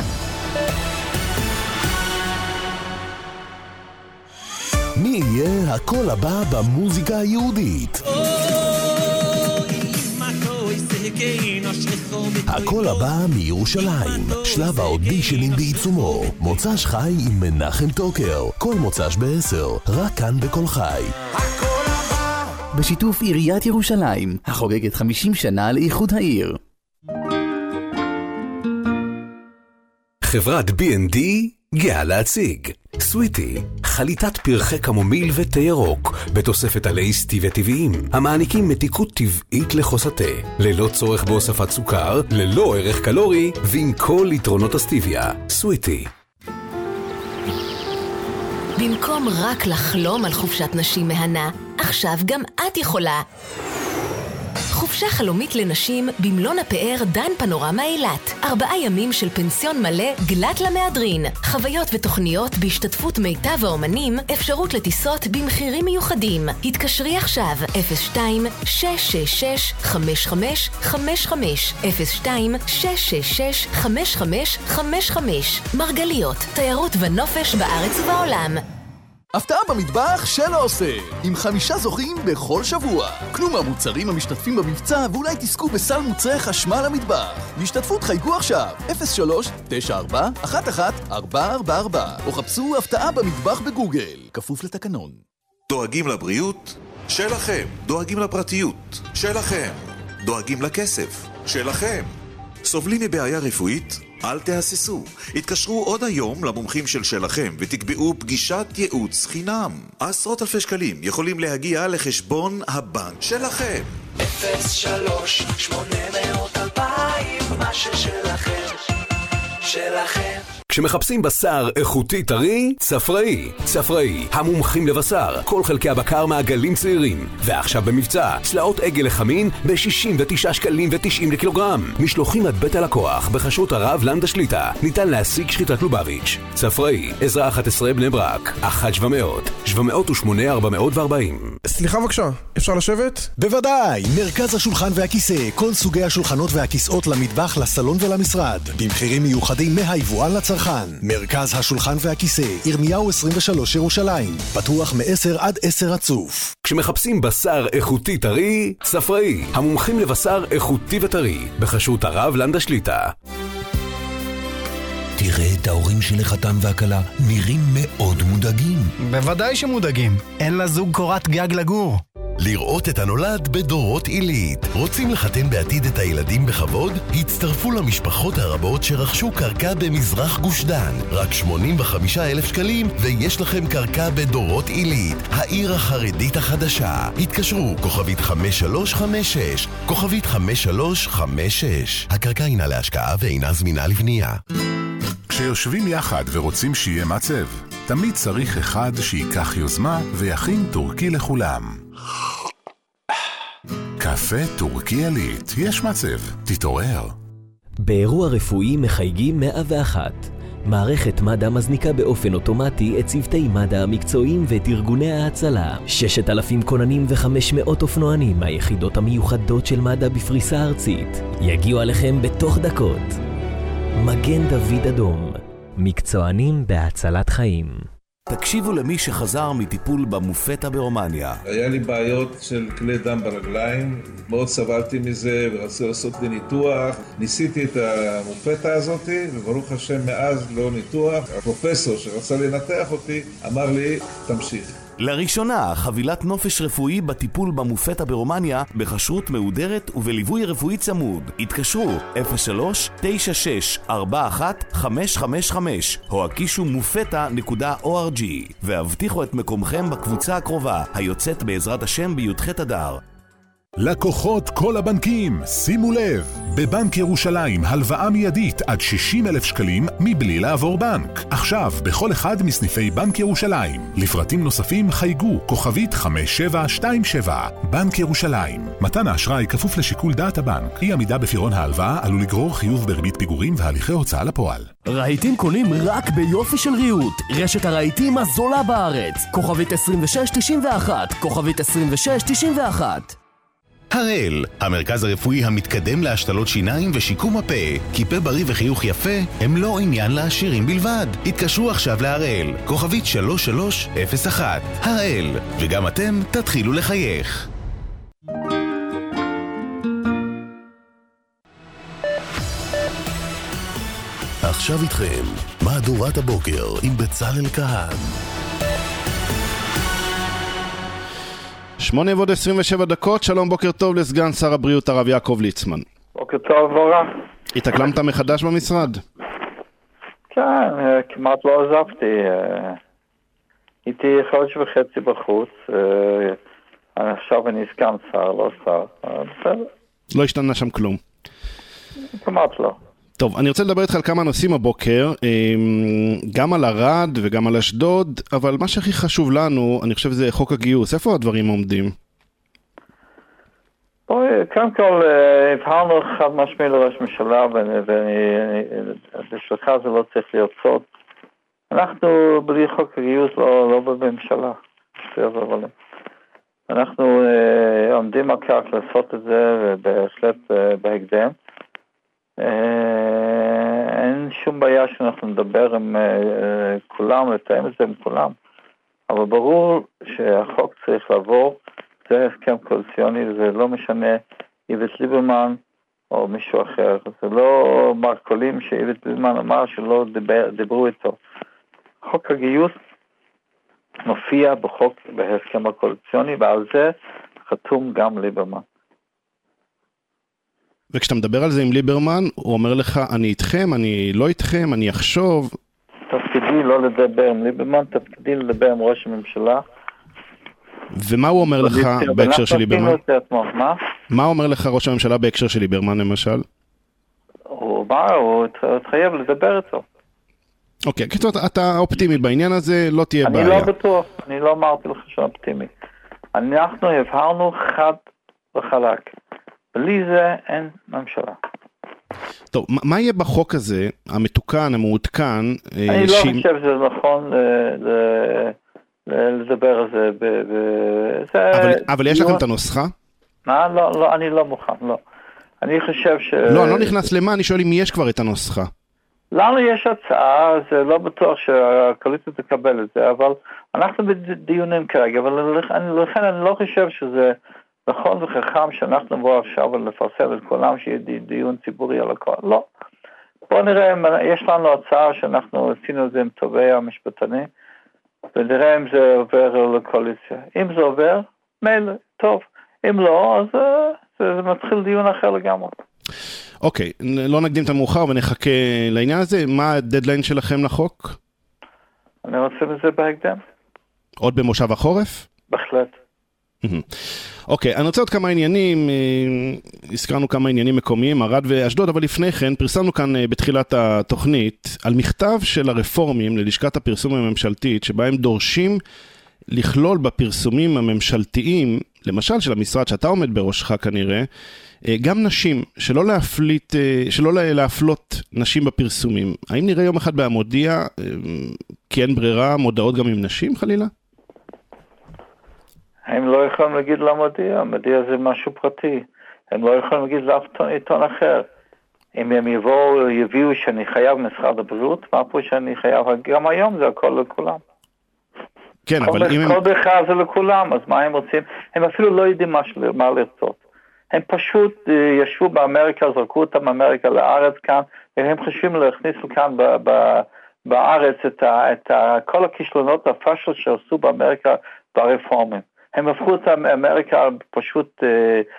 B: מי יהיה הקול הבא במוזיקה היהודית? הקול הבא מירושלים, שלב האודישנים בעיצומו, מוצ"ש חי עם מנחם טוקר, כל מוצ"ש בעשר, רק כאן בכל חי.
G: בשיתוף עיריית ירושלים, החוגגת חמישים שנה לאיחוד העיר.
B: חברת בי אנד די גאה להציג סוויטי, חליטת פרחי קמומיל ותה ירוק, בתוספת עלי סטיביה טבעיים, המעניקים מתיקות טבעית לחוס התה, ללא צורך בהוספת סוכר, ללא ערך קלורי, ועם כל יתרונות הסטיביה. סוויטי.
H: במקום רק לחלום על חופשת נשים מהנה, עכשיו גם את יכולה. חופשה חלומית לנשים במלון הפאר דן פנורמה אילת. ארבעה ימים של פנסיון מלא גלת למהדרין. חוויות ותוכניות בהשתתפות מיטב האומנים, אפשרות לטיסות במחירים מיוחדים. התקשרי עכשיו אפס שתיים שש שש שש חמש חמש חמש חמש אפס שתיים שש שש שש חמש חמש חמש חמש. מרגליות, תיירות ונופש בארץ ובעולם.
I: הפתעה במטבח שלא עושה, עם חמישה זוכים בכל שבוע. קנו מהמוצרים המשתתפים במבצע ואולי תזכו בסל מוצרי חשמל למטבח. בהשתתפות חייגו עכשיו אפס שלוש תשע ארבע אחת אחת ארבע ארבע ארבע או חפשו הפתעה במטבח בגוגל, כפוף לתקנון.
J: דואגים לבריאות? שלכם. דואגים לפרטיות? שלכם. דואגים לכסף? שלכם. סובלים מבעיה רפואית? אל תהססו, התקשרו עוד היום למומחים של שלכם ותקבעו פגישת ייעוץ חינם. עשרות אלפי שקלים יכולים להגיע לחשבון הבנק שלכם.
K: אפס שלוש שמונה מאות אלפיים, מה ששלכם, שלכם.
B: כשמחפשים בשר איכותי טרי, צפראי. צפראי, המומחים לבשר, כל חלקי הבקר מעגלים צעירים. ועכשיו במבצע, צלעות עגל לחמין ב-שישים ותשעה שקלים ותשעים לקילוגרם. משלוחים עד בית הלקוח, בחשות הרב לנדה שליטה. ניתן להשיג שחיטת לובביץ'. צפראי, עזרה אחת עשרה בני ברק, אחת שבע מאות, שבע מאות ושמונה ארבע מאות וארבעים.
L: סליחה בבקשה, אפשר לשבת?
M: בוודאי, מרכז השולחן והכיסא, כל סוגי השולחנות והכיסאות למטבח, לסלון ולמשרד. במחירים מיוחדים מהיבואן לצרכן. מרכז השולחן והכיסא, ירמיהו עשרים ושלוש ירושלים, פתוח מ-עשר עד עשר רצוף.
B: כשמחפשים בשר איכותי טרי, צפראי, המומחים לבשר איכותי וטרי, בחשות הרב לנדה שליטה.
N: תראה את ההורים של החתן והכלה, נראים מאוד מודאגים.
L: בוודאי שמודאגים, אין לזוג קורת גג לגור.
B: לראות את הנולד בדורות עילית. רוצים לחתן בעתיד את הילדים בכבוד? הצטרפו למשפחות הרבות שרכשו קרקע במזרח גוש דן. רק שמונים וחמישה אלף שקלים ויש לכם קרקע בדורות עילית, העיר החרדית החדשה. התקשרו כוכבית חמש שלוש חמש שש, כוכבית חמש שלוש חמש שש. הקרקע הינה להשקעה ואינה זמינה לבנייה.
O: כשיושבים יחד ורוצים שיהיה מצב, תמיד צריך אחד שיקח יוזמה ויכין טורקי לכולם. קפה טורקי עילית, יש מצב, תתעורר.
P: באירוע רפואי מחייגים מאה ואחת. מערכת מד"א מזניקה באופן אוטומטי את צוותי מד"א המקצועיים ואת ארגוני ההצלה. ששת אלפים כוננים וחמש מאות אופנוענים מהיחידות המיוחדות של מד"א בפריסה ארצית יגיעו עליכם בתוך דקות. מגן דוד אדום, מקצוענים בהצלת חיים.
Q: תקשיבו למי שחזר מטיפול במופטה ברומניה.
R: היה לי בעיות של כלי דם ברגליים, מאוד סבלתי מזה ורצו לעשות לי ניתוח. ניסיתי את המופטה הזאת וברוך השם מאז לא ניתוח. הפרופסור שרצה לנתח אותי אמר לי תמשיך.
Q: לראשונה חבילת נופש רפואי בטיפול במופטה ברומניה בכשרות מהודרת ובליווי רפואי צמוד. התקשרו אפס שלוש תשע שש ארבע אחת חמש חמש חמש או הקישו מופטה נקודה או אר ג'י והבטיחו את מקומכם בקבוצה הקרובה היוצאת בעזרת השם בי"ח אדר.
O: לקוחות כל הבנקים, שימו לב, בבנק ירושלים הלוואה מיידית עד שישים אלף שקלים מבלי לעבור בנק. עכשיו בכל אחד מסניפי בנק ירושלים. לפרטים נוספים חייגו כוכבית חמש שבע שתיים שבע. בנק ירושלים. מתן האשראי כפוף לשיקול דעת הבנק. אי עמידה בפירעון ההלוואה עלול לגרור חיוב בריבית פיגורים והליכי הוצאה לפועל.
S: רהיטים קונים רק ביופי של ריהוט. רשת הרהיטים הזולה בארץ. כוכבית עשרים ושש תשעים ואחת. כוכבית עשרים ושש תשעים ואחת.
T: הראל, המרכז הרפואי המתקדם להשתלות שיניים ושיקום הפה. כי פה בריא וחיוך יפה הם לא עניין לעשירים בלבד. התקשרו עכשיו להראל, כוכבית שלוש שלוש אפס אחת. הראל, וגם אתם תתחילו לחייך.
B: עכשיו איתכם, מהדורת הבוקר עם בצלאל כהן.
A: שמונה ועוד עשרים ושבע דקות, שלום, בוקר טוב לסגן שר הבריאות הרב יעקב ליצמן.
U: בוקר טוב, בורא.
A: התאקלמת מחדש במשרד?
U: כן, כמעט לא עזבתי. הייתי חודש וחצי בחוץ, עכשיו אני סגן שר, לא שר, בסדר.
A: לא השתנה שם כלום?
U: כמעט לא.
A: טוב, אני רוצה לדבר איתך על כמה נושאים הבוקר, גם על ערד וגם על אשדוד, אבל מה שהכי חשוב לנו, אני חושב זה חוק הגיוס. איפה הדברים עומדים?
U: בואי, קודם כל, הבהרנו חד משמעי לראש ממשלה, ובשבילך זה לא צריך להיות סוד. אנחנו בלי חוק הגיוס לא, לא בממשלה. אנחנו עומדים על כך לעשות את זה, ובהחלט בהקדם. אין שום בעיה שאנחנו נדבר עם כולם, לתאם את זה עם כולם, אבל ברור שהחוק צריך לעבור. זה הסכם קואליציוני, זה לא משנה איווט ליברמן או מישהו אחר, זה לא מרכולים שאיווט ליברמן אמר שלא דיבר, דיברו איתו. חוק הגיוס מופיע בחוק, בהסכם הקואליציוני, ועל זה חתום גם ליברמן.
A: וכשאתה מדבר על זה עם ליברמן, הוא אומר לך, אני איתכם, אני לא איתכם, אני אחשוב.
U: תפקידי לא לדבר עם ליברמן, תפקידי לדבר עם ראש הממשלה.
A: ומה הוא אומר לך בהקשר של ליברמן?
U: מה?
A: מה אומר לך ראש הממשלה בהקשר של ליברמן למשל?
U: הוא בא, הוא התחייב לדבר איתו.
A: אוקיי, כתוב, אתה אופטימי בעניין הזה, לא תהיה בעיה.
U: אני לא בטוח, אני לא אמרתי לך שאני אופטימי. אנחנו הבהרנו חד וחלק. בלי זה אין ממשלה.
A: טוב, מה יהיה בחוק הזה, המתוקן, המעודכן?
U: אני לא חושב שזה נכון לדבר על זה.
A: אבל יש לכם את הנוסחה?
U: מה? לא, אני לא מוכן, לא. אני חושב ש...
A: לא, אני לא נכנס למה, אני שואל אם יש כבר את הנוסחה.
U: לנו יש הצעה, זה לא בטוח שהקואליציה תקבל את זה, אבל אנחנו בדיונים כרגע, אבל לכן אני לא חושב שזה... נכון וחכם שאנחנו נבוא עכשיו ולפרסם את כולם שיהיה דיון ציבורי על הכל. לא. בואו נראה, יש לנו הצעה שאנחנו עשינו את זה עם טובי המשפטנים, ונראה אם זה עובר לקואליציה. אם זה עובר, מילא, טוב. אם לא, אז זה, זה מתחיל דיון אחר לגמרי.
A: אוקיי, לא נקדים את המאוחר ונחכה לעניין הזה. מה הדדליין שלכם לחוק?
U: אני רוצה בזה בהקדם.
A: עוד במושב החורף?
U: בהחלט.
A: אוקיי, אני רוצה עוד כמה עניינים, הזכרנו כמה עניינים מקומיים, ערד ואשדוד, אבל לפני כן פרסמנו כאן בתחילת התוכנית על מכתב של הרפורמים ללשכת הפרסום הממשלתית, שבה הם דורשים לכלול בפרסומים הממשלתיים, למשל של המשרד שאתה עומד בראשך כנראה, גם נשים, שלא להפליט, שלא להפלות נשים בפרסומים. האם נראה יום אחד בהמודיע, כי אין ברירה, מודעות גם עם נשים חלילה?
U: הם לא יכולים להגיד למודיע, המודיע זה משהו פרטי. הם לא יכולים להגיד לאף עיתון אחר. אם הם יבואו, יביאו שאני חייב משרד הבריאות, מה פה שאני חייב, גם היום זה הכל לכולם.
A: כן,
U: כל
A: אבל
U: בח,
A: אם הם...
U: כל בכלל זה לכולם, אז מה הם רוצים? הם אפילו לא יודעים מה, של... מה לרצות. הם פשוט uh, ישבו באמריקה, זרקו אותם באמריקה לארץ כאן, והם חושבים להכניס לכאן ב, ב, בארץ את, ה, את ה, כל הכישלונות הפשל שעשו באמריקה ברפורמים. הם הפכו את אמריקה פשוט... Uh,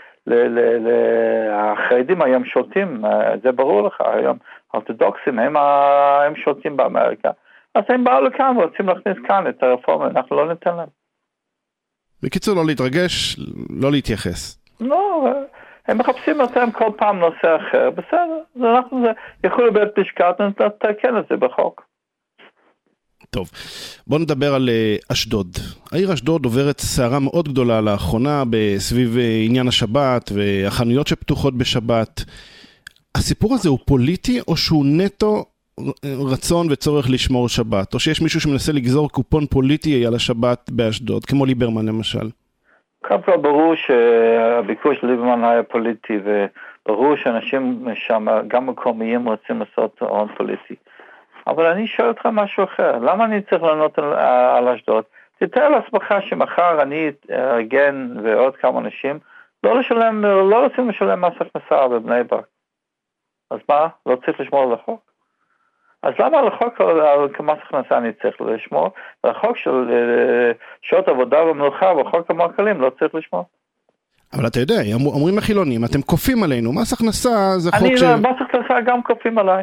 U: החרדים היום שולטים, זה ברור לך, היום האורתודוקסים הם, הם שולטים באמריקה, אז הם באו לכאן ורוצים להכניס כאן את הרפורמה, אנחנו לא ניתן להם.
A: בקיצור, לא להתרגש, לא להתייחס.
U: לא, הם מחפשים אותם כל פעם נושא אחר, בסדר, זה אנחנו, זה יכול לבית משקעת, נתקן את זה בחוק.
A: טוב, בואו נדבר על אשדוד. העיר אשדוד עוברת סערה מאוד גדולה לאחרונה בסביב עניין השבת והחנויות שפתוחות בשבת. הסיפור הזה הוא פוליטי או שהוא נטו רצון וצורך לשמור שבת? או שיש מישהו שמנסה לגזור קופון פוליטי על השבת באשדוד, כמו ליברמן למשל?
U: קודם כל ברור שהביקוש של ליברמן היה פוליטי, וברור שאנשים שם, גם מקומיים, רוצים לעשות הון פוליטי. אבל אני שואל אותך משהו אחר, למה אני צריך לענות על, על אשדוד? תתאר לעצמך שמחר אני ארגן ועוד כמה אנשים, לא לשלם, לא רוצים לשלם מס הכנסה בבני ברק. אז מה? לא צריך לשמור על החוק? אז למה על החוק על מס הכנסה אני צריך לשמור? על החוק של שעות עבודה ומלאכה וחוק המרכלים לא צריך לשמור.
A: אבל אתה יודע, אומרים החילונים, אתם קופים עלינו, מס הכנסה זה חוק
U: אני
A: ש...
U: לא, מס הכנסה גם קופים עליי.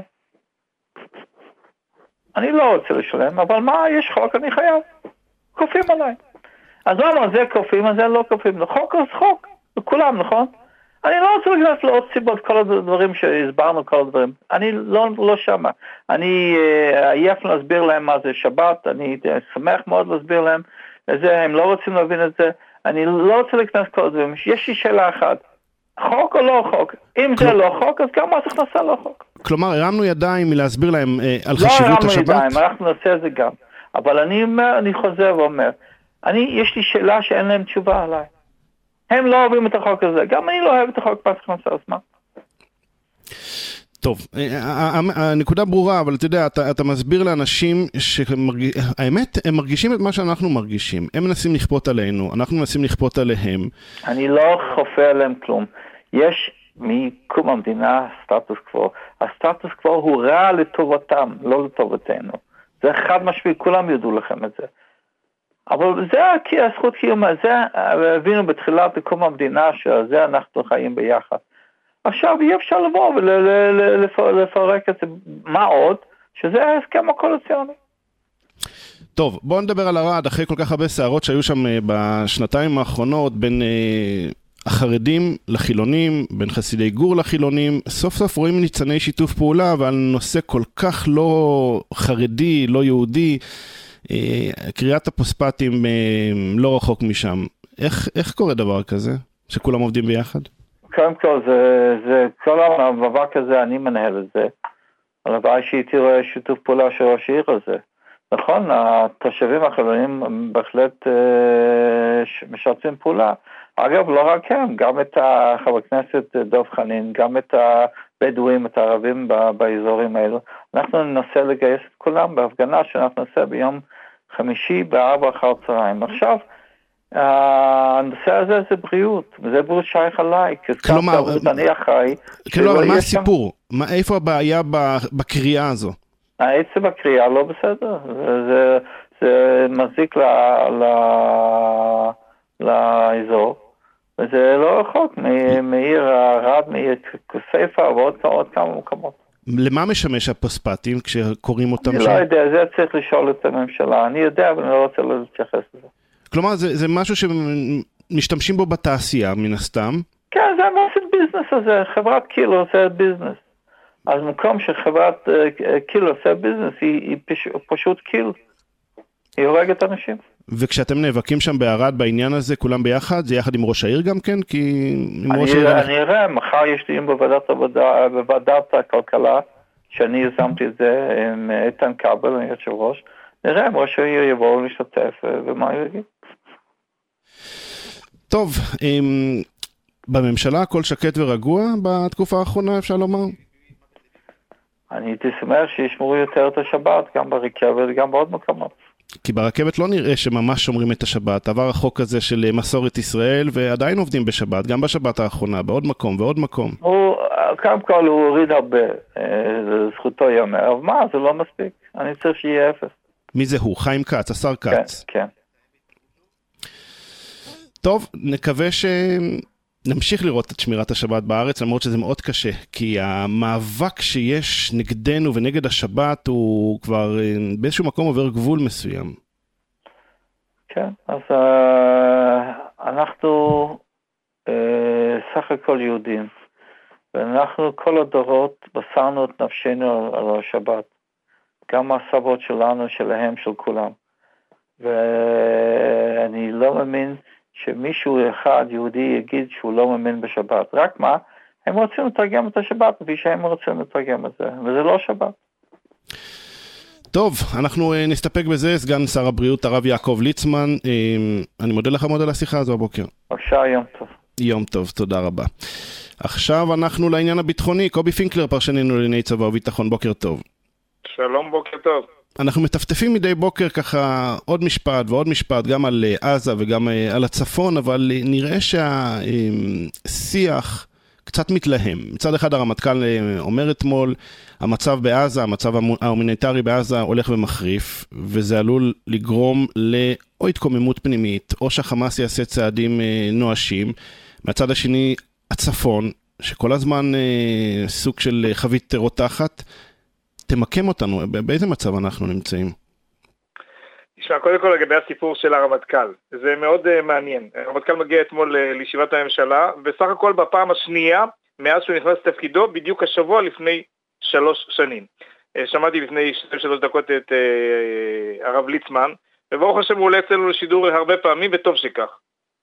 U: אני לא רוצה לשלם, אבל מה, יש חוק, אני חייב. קופים עליי. אז למה זה קופים, אז זה לא קופים. חוק אז חוק, לכולם, נכון? אני לא רוצה להגיד לעוד סיבות, כל הדברים שהסברנו, כל הדברים. אני לא, לא שמה. אני עייף להסביר להם מה זה שבת, אני שמח מאוד להסביר להם זה, הם לא רוצים להבין את זה. אני לא רוצה להכנס כל הדברים. יש לי שאלה אחת. חוק או לא חוק? אם זה לא חוק, אז גם מס הכנסה לא חוק.
A: כלומר, הרמנו ידיים מלהסביר להם אה, על חשיבות השבת?
U: לא הרמנו ידיים, אנחנו נעשה את זה גם. אבל אני אומר, אני חוזר ואומר, אני, יש לי שאלה שאין להם תשובה עליי. הם לא אוהבים את החוק הזה, גם אני לא אוהב את החוק מס הכנסה, אז מה?
A: טוב, הנקודה ברורה, אבל אתה יודע, אתה, אתה מסביר לאנשים שהאמת, הם מרגישים את מה שאנחנו מרגישים. הם מנסים לכפות עלינו, אנחנו מנסים לכפות עליהם.
U: אני לא חופה עליהם כלום. יש מקום המדינה סטטוס קוו. הסטטוס קוו הוא רע לטובתם, לא לטובתנו. זה חד משמעי, כולם יודו לכם את זה. אבל זה הזכות קיום, זה הבינו בתחילת מקום המדינה, שזה אנחנו חיים ביחד. עכשיו אי אפשר לבוא ולפרק את זה. מה עוד? שזה ההסכם הקואליציוני.
A: טוב, בואו נדבר על הרעד, אחרי כל כך הרבה שערות שהיו שם בשנתיים האחרונות, בין החרדים לחילונים, בין חסידי גור לחילונים, סוף סוף רואים ניצני שיתוף פעולה, ועל נושא כל כך לא חרדי, לא יהודי, קריאת הפוספטים לא רחוק משם. איך, איך קורה דבר כזה, שכולם עובדים ביחד?
U: קודם כל, זה, זה, כל המאבק הזה, אני מנהל את זה. הלוואי שהייתי רואה שיתוף פעולה של ראש העיר הזה. נכון, התושבים החילונים בהחלט אה, משתפים פעולה. אגב, לא רק הם, גם את חבר הכנסת דב חנין, גם את הבדואים, את הערבים באזורים האלו. אנחנו ננסה לגייס את כולם בהפגנה שאנחנו נעשה ביום חמישי בארבע אחר צהריים. עכשיו, הנושא הזה זה בריאות, וזה בריאות שייך עליי,
A: כלומר,
U: אני אחראי.
A: כלומר, מה הסיפור? מה, איפה הבעיה בקריאה הזו?
U: העצם הקריאה לא בסדר, זה, זה מזיק ל, ל, לאזור, וזה לא רחוק מעיר הרד, מעיר כסייפה ועוד עוד כמה מקומות.
A: למה משמש הפוספטים כשקוראים אותם שם?
U: אני לא יודע, זה צריך לשאול את הממשלה, אני יודע, אבל אני לא רוצה להתייחס לזה.
A: כלומר, זה, זה משהו שמשתמשים בו בתעשייה, מן הסתם?
U: כן, זה מעשית ביזנס הזה, חברת קילו עושה ביזנס. אז מקום שחברת קילו עושה ביזנס, היא, היא פש, פשוט קיל. היא הורגת אנשים.
A: וכשאתם נאבקים שם בערד בעניין הזה, כולם ביחד, זה יחד עם ראש העיר גם כן? כי
U: אני אראה, מחר יש דיון בוועדת עבודה, בוועדת הכלכלה, שאני יזמתי את זה עם איתן כבל, אני יושב ראש, נראה אם ראש העיר יבואו להשתתף ומה הוא יגיד.
A: טוב, בממשלה הכל שקט ורגוע בתקופה האחרונה, אפשר לומר?
U: אני הייתי שמח שישמרו יותר את השבת, גם ברכבת וגם בעוד מקומות.
A: כי ברכבת לא נראה שממש שומרים את השבת. עבר החוק הזה של מסורת ישראל, ועדיין עובדים בשבת, גם בשבת האחרונה, בעוד מקום ועוד מקום.
U: הוא, קודם כל הוא הוריד הרבה, זכותו יאמר, אבל מה, זה לא מספיק. אני צריך שיהיה אפס.
A: מי זה הוא? חיים כץ, השר כץ.
U: כן, כן.
A: טוב, נקווה שנמשיך לראות את שמירת השבת בארץ, למרות שזה מאוד קשה, כי המאבק שיש נגדנו ונגד השבת הוא כבר באיזשהו מקום עובר גבול מסוים.
U: כן, אז uh, אנחנו uh, סך הכל יהודים, ואנחנו כל הדורות מסרנו את נפשנו על השבת, גם הסבות שלנו, שלהם, של כולם. ואני לא מאמין שמישהו אחד יהודי יגיד שהוא לא מאמין בשבת. רק מה? הם רוצים לתרגם את השבת, כפי שהם רוצים לתרגם את זה, וזה לא שבת.
A: טוב, אנחנו נסתפק בזה. סגן שר הבריאות הרב יעקב ליצמן, אני מודה לך מאוד על השיחה הזו הבוקר.
U: בבקשה, יום טוב.
A: יום טוב, תודה רבה. עכשיו אנחנו לעניין הביטחוני. קובי פינקלר, פרשננו לענייני צבא וביטחון, בוקר טוב.
C: שלום, בוקר טוב.
A: אנחנו מטפטפים מדי בוקר ככה עוד משפט ועוד משפט, גם על עזה וגם על הצפון, אבל נראה שהשיח קצת מתלהם. מצד אחד הרמטכ"ל אומר אתמול, המצב בעזה, המצב ההומניטרי בעזה הולך ומחריף, וזה עלול לגרום לאו התקוממות פנימית, או שהחמאס יעשה צעדים נואשים. מהצד השני, הצפון, שכל הזמן סוג של חבית רותחת, תמקם אותנו, באיזה מצב אנחנו נמצאים?
C: תשמע, קודם כל לגבי הסיפור של הרמטכ"ל, זה מאוד uh, מעניין. הרמטכ"ל מגיע אתמול uh, לישיבת הממשלה, בסך הכל בפעם השנייה, מאז שהוא נכנס לתפקידו, בדיוק השבוע לפני שלוש שנים. Uh, שמעתי לפני שתי שלוש דקות את uh, הרב ליצמן, וברוך השם הוא עולה אצלנו לשידור הרבה פעמים, וטוב שכך.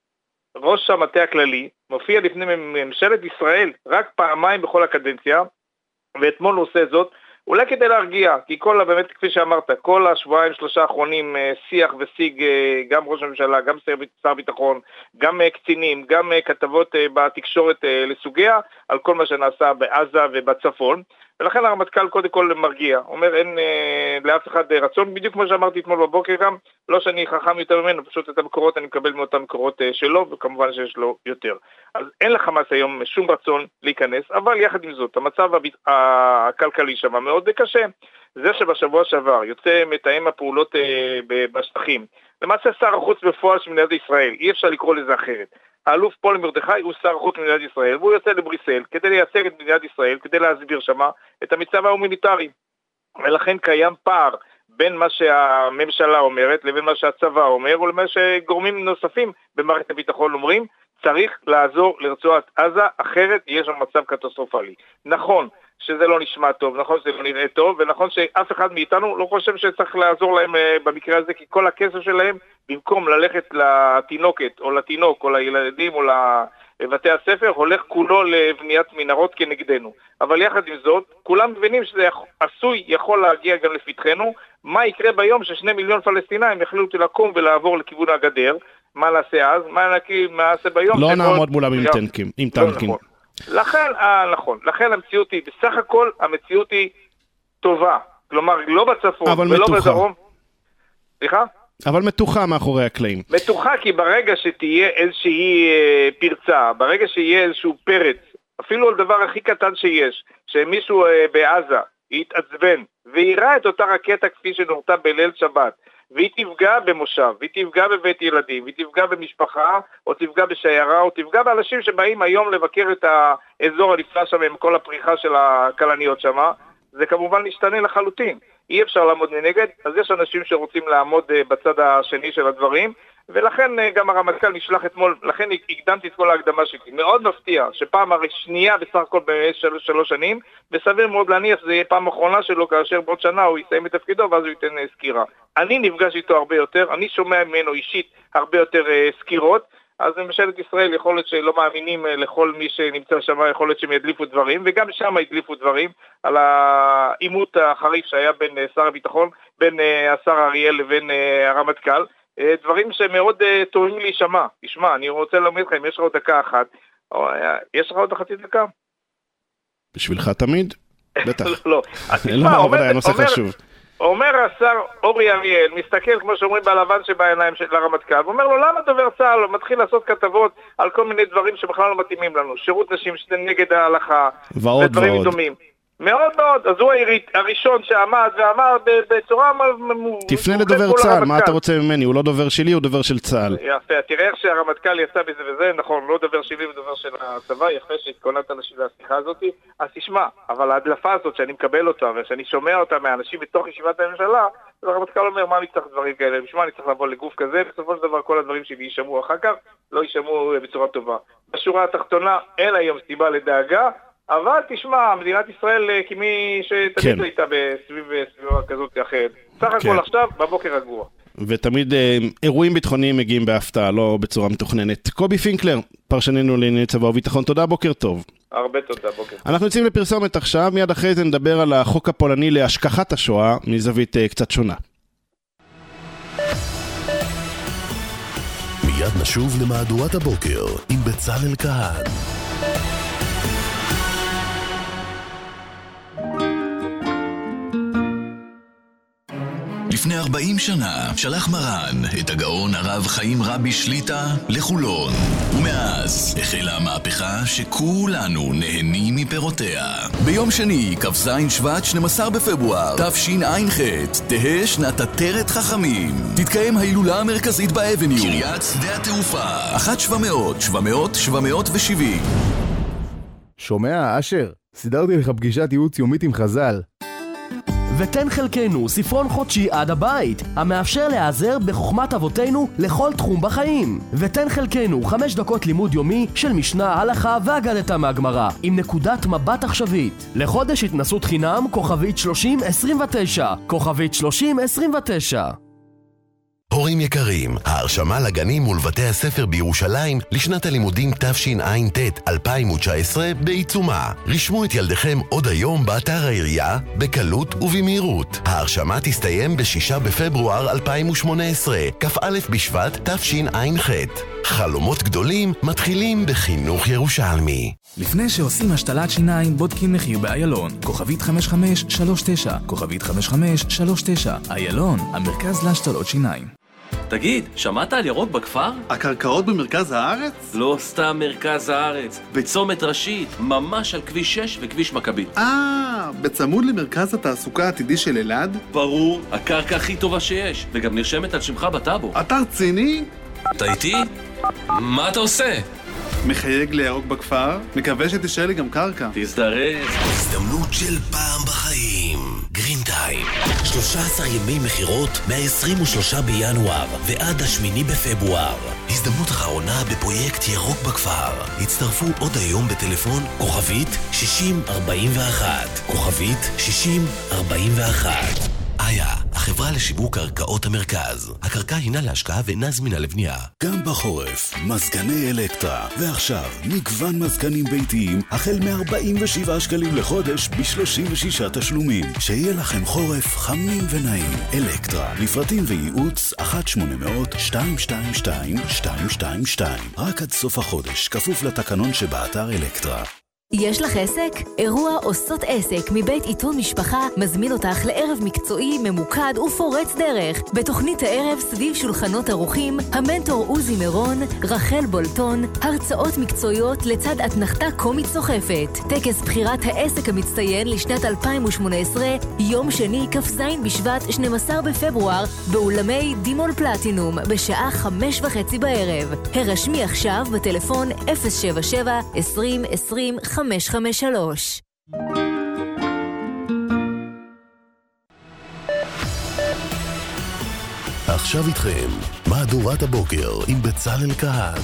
C: ראש המטה הכללי מופיע לפני ממשלת ישראל רק פעמיים בכל הקדנציה, ואתמול הוא עושה זאת, אולי כדי להרגיע, כי כל, באמת, כפי שאמרת, כל השבועיים, שלושה האחרונים, שיח ושיג, גם ראש הממשלה, גם שר ביטחון, גם קצינים, גם כתבות בתקשורת לסוגיה, על כל מה שנעשה בעזה ובצפון, ולכן הרמטכ"ל קודם כל מרגיע, אומר אין אה, לאף אחד רצון, בדיוק כמו שאמרתי אתמול בבוקר גם, לא שאני חכם יותר ממנו, פשוט את המקורות אני מקבל מאותם מקורות אה, שלו, וכמובן שיש לו יותר. אז אין לחמאס היום שום רצון להיכנס, אבל יחד עם זאת, המצב הב... הכלכלי שם מאוד קשה. זה שבשבוע שעבר יוצא מתאם הפעולות אה, בשטחים, למעשה שר החוץ בפועל של מדינת ישראל, אי אפשר לקרוא לזה אחרת. האלוף פול מרדכי הוא שר החוץ מדינת ישראל, והוא יוצא לבריסל כדי לייצג את מדינת ישראל, כדי להסביר שמה את המצב ההומניטרי. ולכן קיים פער בין מה שהממשלה אומרת לבין מה שהצבא אומר, ולמה שגורמים נוספים במערכת הביטחון אומרים, צריך לעזור לרצועת עזה, אחרת יש שם מצב קטסטרופלי. נכון שזה לא נשמע טוב, נכון שזה לא נראה טוב, ונכון שאף אחד מאיתנו לא חושב שצריך לעזור להם במקרה הזה, כי כל הכסף שלהם, במקום ללכת לתינוקת, או לתינוק, או לילדים, או לבתי הספר, הולך כולו לבניית מנהרות כנגדנו. אבל יחד עם זאת, כולם מבינים שזה עשוי, יכול להגיע גם לפתחנו. מה יקרה ביום ששני מיליון פלסטינאים יחליטו לקום ולעבור לכיוון הגדר? מה נעשה אז? מה נעשה ביום?
A: לא נעמוד מולם עם טנקים. עם טנקים.
C: לכן, אה, נכון, לכן המציאות היא, בסך הכל המציאות היא טובה, כלומר לא בצפון ולא בדרום. סליחה?
A: אבל מתוחה מאחורי הקלעים.
C: מתוחה כי ברגע שתהיה איזושהי אה, פרצה, ברגע שיהיה איזשהו פרץ, אפילו על דבר הכי קטן שיש, שמישהו אה, בעזה יתעצבן ויראה את אותה רקטה כפי שנורתה בליל שבת, והיא תפגע במושב, והיא תפגע בבית ילדים, והיא תפגע במשפחה, או תפגע בשיירה, או תפגע באנשים שבאים היום לבקר את האזור הנפלא שם עם כל הפריחה של הכלניות שם, זה כמובן משתנה לחלוטין. אי אפשר לעמוד מנגד, אז יש אנשים שרוצים לעמוד בצד השני של הדברים, ולכן גם הרמטכ"ל נשלח אתמול, לכן הקדמתי את כל ההקדמה שלי. מאוד מפתיע שפעם השנייה בסך הכל בשלוש שלוש שנים, וסביר מאוד להניח שזה יהיה פעם אחרונה שלו, כאשר בעוד שנה הוא יסיים את תפקידו ואז הוא ייתן סקירה. אני נפגש איתו הרבה יותר, אני שומע ממנו אישית הרבה יותר סקירות, אז ממשלת ישראל יכול להיות שלא מאמינים לכל מי שנמצא שם, יכול להיות שהם ידליפו דברים, וגם שם ידליפו דברים על העימות החריף שהיה בין שר הביטחון, בין השר אריאל לבין הרמטכ"ל, דברים שמאוד טובים לי שמע. תשמע, אני רוצה לומר לך, אם יש לך עוד דקה אחת, יש לך עוד חצי דקה?
A: בשבילך תמיד? בטח.
C: לא.
A: תשמע, אומר...
C: אומר השר אורי אריאל, מסתכל כמו שאומרים בלבן שבעיניים של הרמטכ"ל, ואומר לו למה דובר צה"ל מתחיל לעשות כתבות על כל מיני דברים שבכלל לא מתאימים לנו, שירות נשים נגד ההלכה,
A: ועוד ועוד.
C: דומים. מאוד מאוד, אז הוא הראשון שעמד ואמר בצורה...
A: תפנה לדובר צה"ל, מה אתה רוצה ממני? הוא לא דובר שלי, הוא דובר של צה"ל.
C: יפה, תראה איך שהרמטכ"ל יצא בזה וזה, נכון, לא דובר שלי, הוא דובר של הצבא, יפה שהתכוננת לשיחה הזאת, אז תשמע, אבל ההדלפה הזאת שאני מקבל אותה, ושאני שומע אותה מאנשים בתוך ישיבת הממשלה, אז הרמטכ"ל אומר, מה אני צריך דברים כאלה? בשביל מה אני צריך לבוא לגוף כזה? בסופו של דבר כל הדברים שלי יישמעו אחר כך, לא יישמעו בצורה טובה. בשורה התחתונה, אין היום סיבה לדאגה, אבל תשמע, מדינת ישראל כמי שתמיד כן. הייתה בסביב סביבה כזאת אחרת. סך הכל כן. עכשיו, בבוקר רגוע.
A: ותמיד אה, אירועים ביטחוניים מגיעים בהפתעה, לא בצורה מתוכננת. קובי פינקלר, פרשננו לענייני צבא וביטחון, תודה, בוקר טוב.
C: הרבה תודה, בוקר.
A: אנחנו יוצאים לפרסומת עכשיו, מיד אחרי זה נדבר על החוק הפולני להשכחת השואה, מזווית אה, קצת שונה.
B: מיד נשוב למהדורת הבוקר עם בצלאל כהן.
I: לפני ארבעים שנה שלח מרן את הגאון הרב חיים רבי שליטה לחולון, ומאז החלה המהפכה שכולנו נהנים מפירותיה. ביום שני, כ"ז שבט, שנים עשר בפברואר תשע"ח, תהא שנת עטרת חכמים. תתקיים ההילולה המרכזית באבניו, קריית שדה התעופה, אחת שבע מאות, שבע מאות, שבע מאות ושבעים.
F: שומע, אשר? סידרתי לך פגישת ייעוץ יומית עם חז"ל.
S: ותן חלקנו ספרון חודשי עד הבית, המאפשר להיעזר בחוכמת אבותינו לכל תחום בחיים. ותן חלקנו חמש דקות לימוד יומי של משנה, הלכה והגדתה מהגמרא, עם נקודת מבט עכשווית. לחודש התנסות חינם, כוכבית שלושים עשרים ותשע, כוכבית שלושים עשרים ותשע.
B: הורים יקרים, ההרשמה לגנים ולבתי הספר בירושלים לשנת הלימודים תשע"ט אלפיים תשע עשרה בעיצומה. רשמו את ילדיכם עוד היום באתר העירייה, בקלות ובמהירות. ההרשמה תסתיים ב-שישה בפברואר אלפיים שמונה עשרה, כ"א בשבט תשע"ח. חלומות גדולים מתחילים בחינוך ירושלמי.
V: לפני שעושים השתלת שיניים, בודקים מחיר באיילון. כוכבית חמש חמש שלוש תשע, כוכבית חמש חמש שלוש תשע. איילון, המרכז להשתלות שיניים.
W: תגיד, שמעת על ירוק בכפר?
X: הקרקעות במרכז הארץ?
W: לא סתם מרכז הארץ, בצומת ראשית, ממש על כביש שש וכביש מכבית.
X: אה, בצמוד למרכז התעסוקה העתידי של אלעד?
W: ברור, הקרקע הכי טובה שיש, וגם נרשמת על שמך בטאבו.
X: אתה רציני?
W: אתה איתי? מה אתה עושה?
X: מחייג לירוק בכפר, מקווה שתשאר לי גם קרקע.
W: תזדרז.
B: הזדמנות של פעם בחיים. גרין טיים. שלושה עשר ימי מחירות מה-עשרים ושלושה בינואר ועד השמיני בפברואר. הזדמנות אחרונה בפרויקט ירוק בכפר. הצטרפו עוד היום בטלפון כוכבית שישים ארבעים ואחת. כוכבית שישים ארבעים ואחת. איה, החברה לשיווק קרקעות המרכז. הקרקע הינה להשקעה ואינה זמינה לבנייה.
Y: גם בחורף, מזגני אלקטרה. ועכשיו, מגוון מזגנים ביתיים, החל מ-ארבעים ושבעה שקלים לחודש ב-שלושים ושישה תשלומים. שיהיה לכם חורף חמים ונעים. אלקטרה, לפרטים וייעוץ אחת שמונה מאות שתיים שתיים שתיים שתיים שתיים שתיים. רק עד סוף החודש, כפוף לתקנון שבאתר אלקטרה.
H: יש לך עסק? אירוע עושות עסק מבית עיתון משפחה מזמין אותך לערב מקצועי, ממוקד ופורץ דרך. בתוכנית הערב סביב שולחנות ארוכים, המנטור עוזי מירון, רחל בולטון, הרצאות מקצועיות לצד אתנחתה קומית סוחפת. טקס בחירת העסק המצטיין לשנת אלפיים שמונה עשרה, יום שני כ"ז בשבט שנים עשר בפברואר, באולמי דימול פלטינום, בשעה חמש וחצי בערב. הרשמי עכשיו בטלפון אפס שבע שבע עשרים עשרים חמש חמש שלוש.
B: ועכשיו איתכם, מהדורת הבוקר עם בצלאל כהן.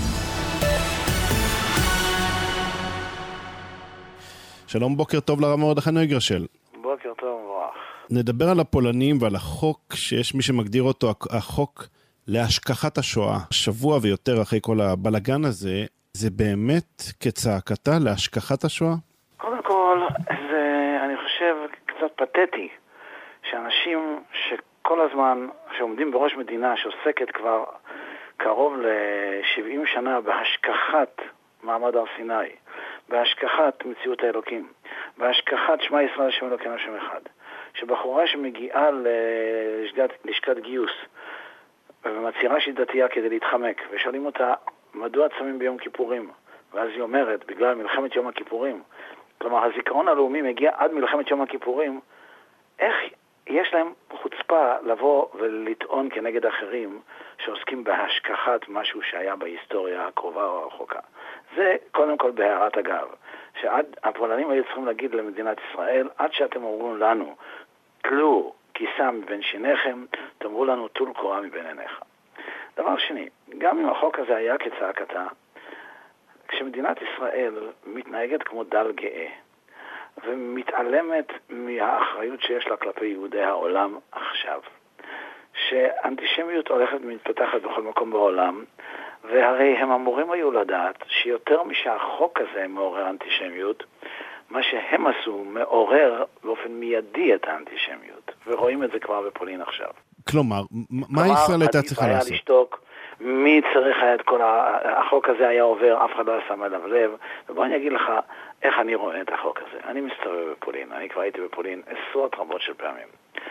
A: שלום, בוקר טוב לרב מרדכי נויגרשל.
D: בוקר טוב, ברוך.
A: נדבר על הפולנים ועל החוק שיש מי שמגדיר אותו, החוק להשכחת השואה. שבוע ויותר אחרי כל הבלגן הזה, זה באמת כצעקתה להשכחת השואה?
D: קודם כל, זה, אני חושב, קצת פתטי, שאנשים שכל הזמן, שעומדים בראש מדינה שעוסקת כבר קרוב ל-שבעים שנה בהשכחת מעמד הר סיני, בהשכחת מציאות האלוקים, בהשכחת שמע ישראל השם אלוקינו השם אחד, שבחורה שמגיעה ללשכת, לשכת גיוס ומצהירה שהיא דתייה כדי להתחמק, ושואלים אותה מדוע צמים ביום כיפורים, ואז היא אומרת בגלל מלחמת יום הכיפורים, כלומר הזיכרון הלאומי מגיע עד מלחמת יום הכיפורים, איך יש להם חוצפה לבוא ולטעון כנגד אחרים שעוסקים בהשכחת משהו שהיה בהיסטוריה הקרובה או הרחוקה. זה קודם כל בהערת אגב, שעד הפולנים היו צריכים להגיד למדינת ישראל, עד שאתם אומרים לנו, תלו כיסה מבין שיניכם, תאמרו לנו טול קורה מבין עיניך. דבר שני, גם אם החוק הזה היה כצעקתה, כשמדינת ישראל מתנהגת כמו דל גאה, ומתעלמת מהאחריות שיש לה כלפי יהודי העולם עכשיו, שאנטישמיות הולכת ומתפתחת בכל מקום בעולם, והרי הם אמורים היו לדעת שיותר משהחוק הזה מעורר אנטישמיות, מה שהם עשו מעורר באופן מיידי את האנטישמיות, ורואים את זה כבר בפולין עכשיו.
A: כלומר, מה ישראל הייתה צריכה לעשות?
D: לשתוק, מי צריך היה את כל החוק הזה היה עובר, אף אחד לא שם אליו לב, ובוא אני אגיד לך איך אני רואה את החוק הזה. אני מסתובב בפולין, אני כבר הייתי בפולין עשרות רבות של פעמים,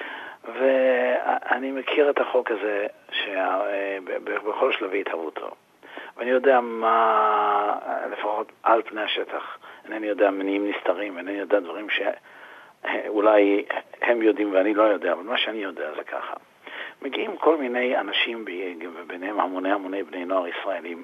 D: ואני מכיר את החוק הזה שבכל שלבי התהוותו, ואני יודע מה, לפחות על פני השטח, אינני יודע מניעים נסתרים, אינני יודע דברים שאולי הם יודעים ואני לא יודע, אבל מה שאני יודע זה ככה. מגיעים כל מיני אנשים, וביניהם המוני המוני בני נוער ישראלים,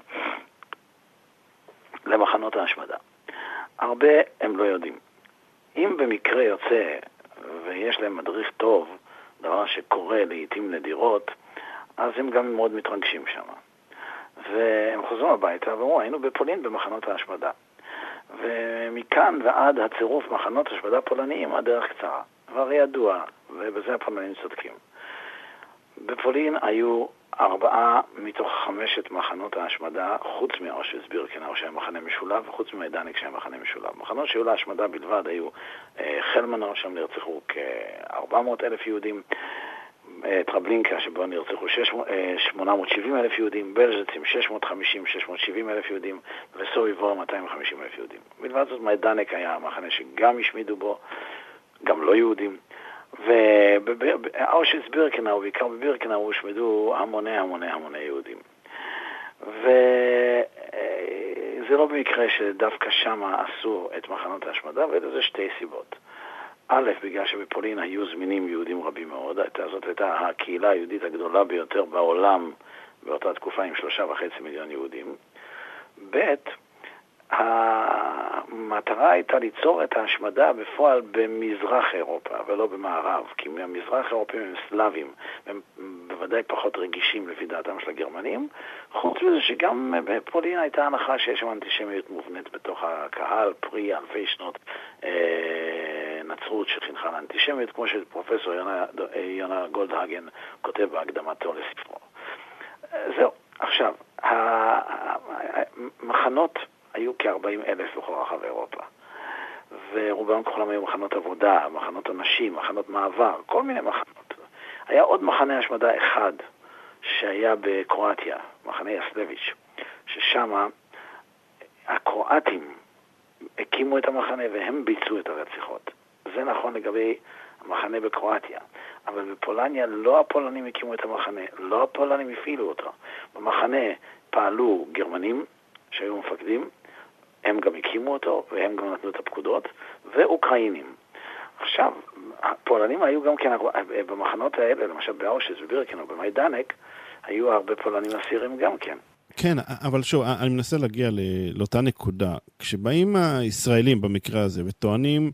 D: למחנות ההשמדה. הרבה הם לא יודעים. אם במקרה יוצא, ויש להם מדריך טוב, דבר שקורה לעתים נדירות, אז הם גם מאוד מתרגשים שם. והם חוזרים הביתה ואומרו, היינו בפולין במחנות ההשמדה. ומכאן ועד הצירוף מחנות השמדה פולניים, הדרך קצרה. והרי ידוע, ובזה הפולנים צודקים. בפולין היו ארבעה מתוך חמשת מחנות ההשמדה, חוץ מאושוויץ בירקנאו שהיה מחנה משולב, וחוץ ממיידניק שהיה מחנה משולב. מחנות שהיו להשמדה בלבד היו אה, חלמנו, שם נרצחו כ-ארבע מאות אלף יהודים, אה, טרבלינקה שבו נרצחו שמונה מאות שבעים אלף יהודים, בלז'צים שש מאות חמישים עד שש מאות שבעים אלף יהודים, וסוביבור מאתיים וחמישים אלף יהודים. בלבד זאת מיידניק היה המחנה שגם השמידו בו, גם לא יהודים. ובאושוויץ בירקנאו, בעיקר בבירקנאו, הושמדו המוני המוני המוני יהודים. וזה לא במקרה שדווקא שם עשו את מחנות ההשמדה, ולזה שתי סיבות. א', בגלל שבפולין היו זמינים יהודים רבים מאוד, זאת הייתה הקהילה היהודית הגדולה ביותר בעולם באותה תקופה עם שלושה וחצי מיליון יהודים. ב', המטרה הייתה ליצור את ההשמדה בפועל במזרח אירופה ולא במערב, כי מהמזרח אירופים הם סלאבים, הם בוודאי פחות רגישים לפי דעתם של הגרמנים, חוץ מזה שגם בפולין הייתה הנחה שיש שם אנטישמיות מובנית בתוך הקהל, פרי אלפי שנות אה, נצרות שחינכה לאנטישמיות, כמו שפרופסור יונה, יונה גולדהגן כותב בהקדמתו לספרו. זהו, עכשיו, המחנות היו כ-ארבעים אלף בכל רחבי אירופה. ורובם ככולם היו מחנות עבודה, מחנות אנשים, מחנות מעבר, כל מיני מחנות. היה עוד מחנה השמדה אחד שהיה בקרואטיה, מחנה יסלביץ', ששם הקרואטים הקימו את המחנה והם ביצעו את הרציחות. זה נכון לגבי המחנה בקרואטיה. אבל בפולניה לא הפולנים הקימו את המחנה, לא הפולנים הפעילו אותו. במחנה פעלו גרמנים שהיו מפקדים, הם גם הקימו אותו, והם גם נתנו את הפקודות, ואוקראינים. עכשיו, הפולנים היו גם כן, במחנות האלה, למשל באושוויץ ובירקנאו, במיידניק, היו הרבה פולנים אסירים גם כן.
A: כן, אבל שוב, אני מנסה להגיע לאותה נקודה. כשבאים הישראלים במקרה הזה וטוענים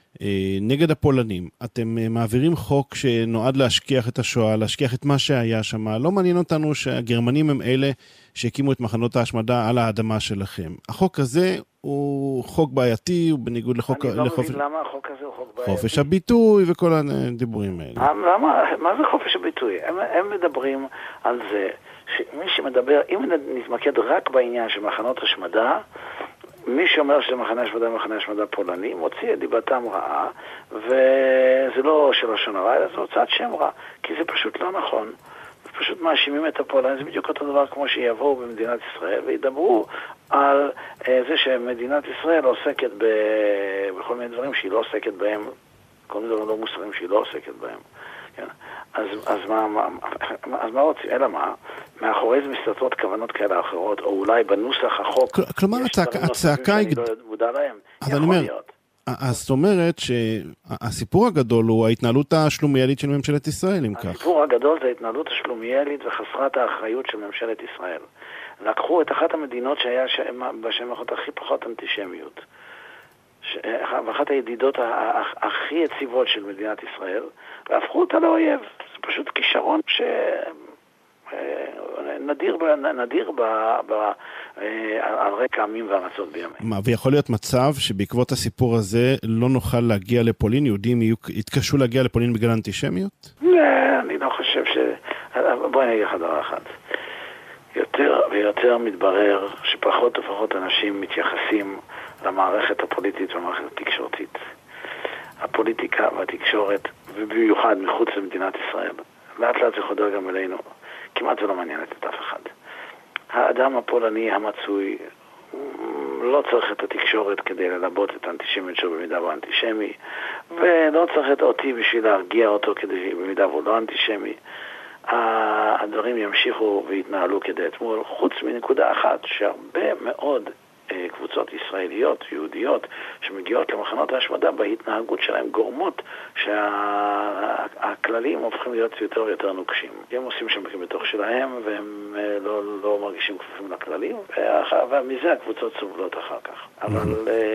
A: נגד הפולנים. אתם מעבירים חוק שנועד להשכיח את השואה, להשכיח את מה שהיה שם. לא מעניין אותנו שהגרמנים הם אלה שהקימו את מחנות ההשמדה על האדמה שלכם. החוק הזה הוא חוק בעייתי, הוא בניגוד לחוק...
D: אני לא
A: לחופש...
D: מבין למה החוק הזה הוא חוק בעייתי.
A: חופש הביטוי וכל הדיבורים האלה.
D: למה? מה זה חופש הביטוי? הם, הם מדברים על זה שמי שמדבר, אם נתמקד רק בעניין של מחנות השמדה, מי שאומר שזה מחנה השמדה מחנה השמדה פולני, מוציא את דיבתם רעה, וזה לא של לשון הרע, אלא זה הוצאת שם רע, כי זה פשוט לא נכון. פשוט מאשימים את הפולנים, זה בדיוק אותו דבר כמו שיבואו במדינת ישראל, וידברו על אה, זה שמדינת ישראל עוסקת ב... בכל מיני דברים שהיא לא עוסקת בהם, כל מיני דברים לא מוסריים שהיא לא עוסקת בהם. כן? אז, אז מה, מה, אז מה רוצים? אלא מה? מאחורי זה מסתתרות כוונות כאלה אחרות, או אולי בנוסח החוק...
A: כל, כלומר, הצעקה היא...
D: לא מודע להם.
A: אז אני אומר, אז זאת אומרת שהסיפור הגדול הוא ההתנהלות השלומיאלית של ממשלת ישראל, אם כך.
D: הסיפור הגדול זה ההתנהלות השלומיאלית וחסרת האחריות של ממשלת ישראל. לקחו את אחת המדינות שהיה בשם אחת הכי פחות אנטישמיות, ואחת הידידות הכי יציבות של מדינת ישראל, והפכו אותה לאויב. זה פשוט כישרון ש... נדיר, נדיר ב, ב, על רקע העמים והארצות בימינו.
A: מה, ויכול להיות מצב שבעקבות הסיפור הזה לא נוכל להגיע לפולין, יהודים יתקשו להגיע לפולין בגלל אנטישמיות?
D: לא, אני לא חושב ש... בואי נגיד לך דבר אחד. יותר ויותר מתברר שפחות ופחות אנשים מתייחסים למערכת הפוליטית ולמערכת התקשורתית. הפוליטיקה והתקשורת, ובמיוחד מחוץ למדינת ישראל, לאט לאט זה חודר גם אלינו. כמעט ולא מעניינת את אף אחד. האדם הפולני המצוי לא צריך את התקשורת כדי ללבות את האנטישמיות שלו במידה הוא אנטישמי, ולא צריך את אותי בשביל להרגיע אותו כדי במידה הוא לא אנטישמי. הדברים ימשיכו והתנהלו כדי אתמול, חוץ מנקודה אחת שהרבה מאוד קבוצות ישראליות, יהודיות, שמגיעות למחנות ההשמדה בהתנהגות שלהם גורמות שהכללים הופכים להיות יותר ויותר נוקשים. הם עושים שם בתוך שלהם והם לא, לא מרגישים כפופים לכללים, ומזה הקבוצות סובלות אחר כך. אבל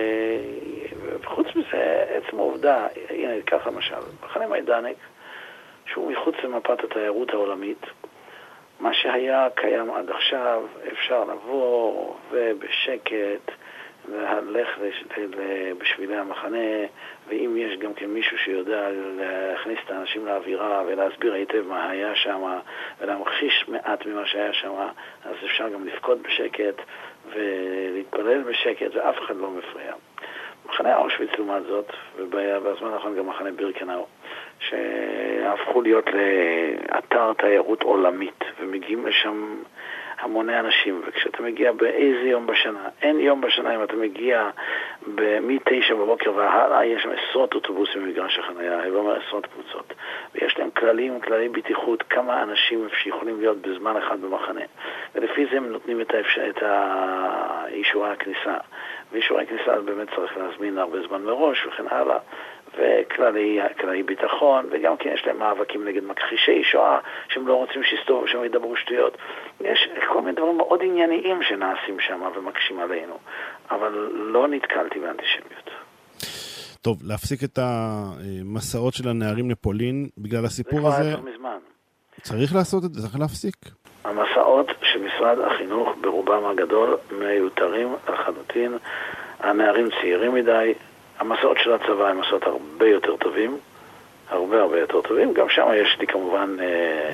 D: חוץ מזה, עצם העובדה, הנה ככה למשל, מחנה מיידנק, שהוא מחוץ למפת התיירות העולמית, מה שהיה קיים עד עכשיו, אפשר לבוא ובשקט להלך בשבילי המחנה, ואם יש גם כן מישהו שיודע להכניס את האנשים לאווירה ולהסביר היטב מה היה שם ולהמחיש מעט ממה שהיה שם, אז אפשר גם לפקוד בשקט ולהתפלל בשקט ואף אחד לא מפריע. מחנה אושוויץ לעומת זאת, ובזמן האחרון גם מחנה בירקנאו, שהפכו להיות לאתר תיירות עולמית, ומגיעים לשם המוני אנשים, וכשאתה מגיע באיזה יום בשנה, אין יום בשנה אם אתה מגיע מ-תשע בבוקר והלאה, יש שם עשרות אוטובוסים במגרש החניה, לא אומר עשרות קבוצות, ויש להם כללים, כללי בטיחות, כמה אנשים שיכולים להיות בזמן אחד במחנה, ולפי זה הם נותנים את, האפשר, את האישורי הכניסה, ואישורי הכניסה באמת צריך להזמין הרבה זמן מראש וכן הלאה, וכללי כללי ביטחון, וגם כן יש להם מאבקים נגד מכחישי שואה, שהם לא רוצים שיסתובבו, שהם ידברו שטויות. יש כל מיני דברים מאוד ענייניים שנעשים שם ומקשים עלינו, אבל לא נתקלתי באנטישמיות.
A: טוב, להפסיק את המסעות של הנערים לפולין בגלל הסיפור הזה...
D: זה כבר מזמן.
A: צריך לעשות את זה, צריך להפסיק.
D: המסעות של משרד החינוך ברובם הגדול מיותרים לחלוטין, הנערים צעירים מדי, המסעות של הצבא הם מסעות הרבה יותר טובים, הרבה הרבה יותר טובים, גם שם יש לי כמובן אה,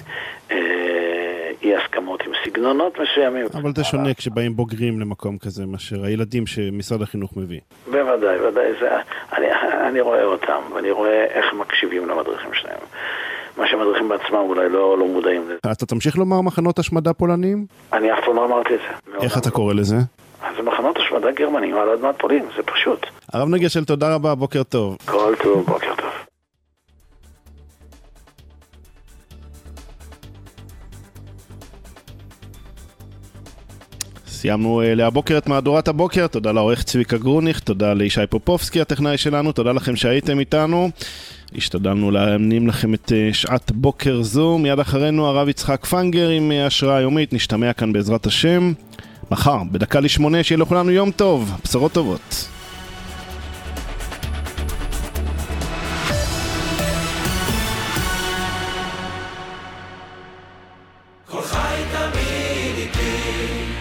D: אה, אי הסכמות עם סגנונות מסוימים.
A: אבל זה שונה כשבאים בוגרים למקום כזה, מאשר הילדים שמשרד החינוך מביא.
D: בוודאי, בוודאי, זה, אני, אני רואה אותם, ואני רואה איך מקשיבים למדריכים שלהם. מה שהמדריכים בעצמם אולי לא, לא מודעים לזה.
A: אתה תמשיך לומר מחנות השמדה פולניים?
D: אני אף פעם לא אמרתי את זה.
A: איך אתה קורא לזה?
D: זה מחנות השמדה גרמנים על אדמת פולין, זה פשוט.
A: הרב נגשל, תודה רבה, בוקר טוב.
D: כל טוב, בוקר טוב.
A: סיימנו להבוקר את מהדורת הבוקר, תודה לעורך צביקה גרוניך, תודה לישי פופובסקי הטכנאי שלנו, תודה לכם שהייתם איתנו. השתדלנו להמנים לכם את שעת בוקר זו, מיד אחרינו הרב יצחק פנגר עם השראה יומית, נשתמע כאן בעזרת השם. מחר, בדקה לשמונה, שיהיה לכולנו יום טוב, בשורות טובות.
E: Thank you.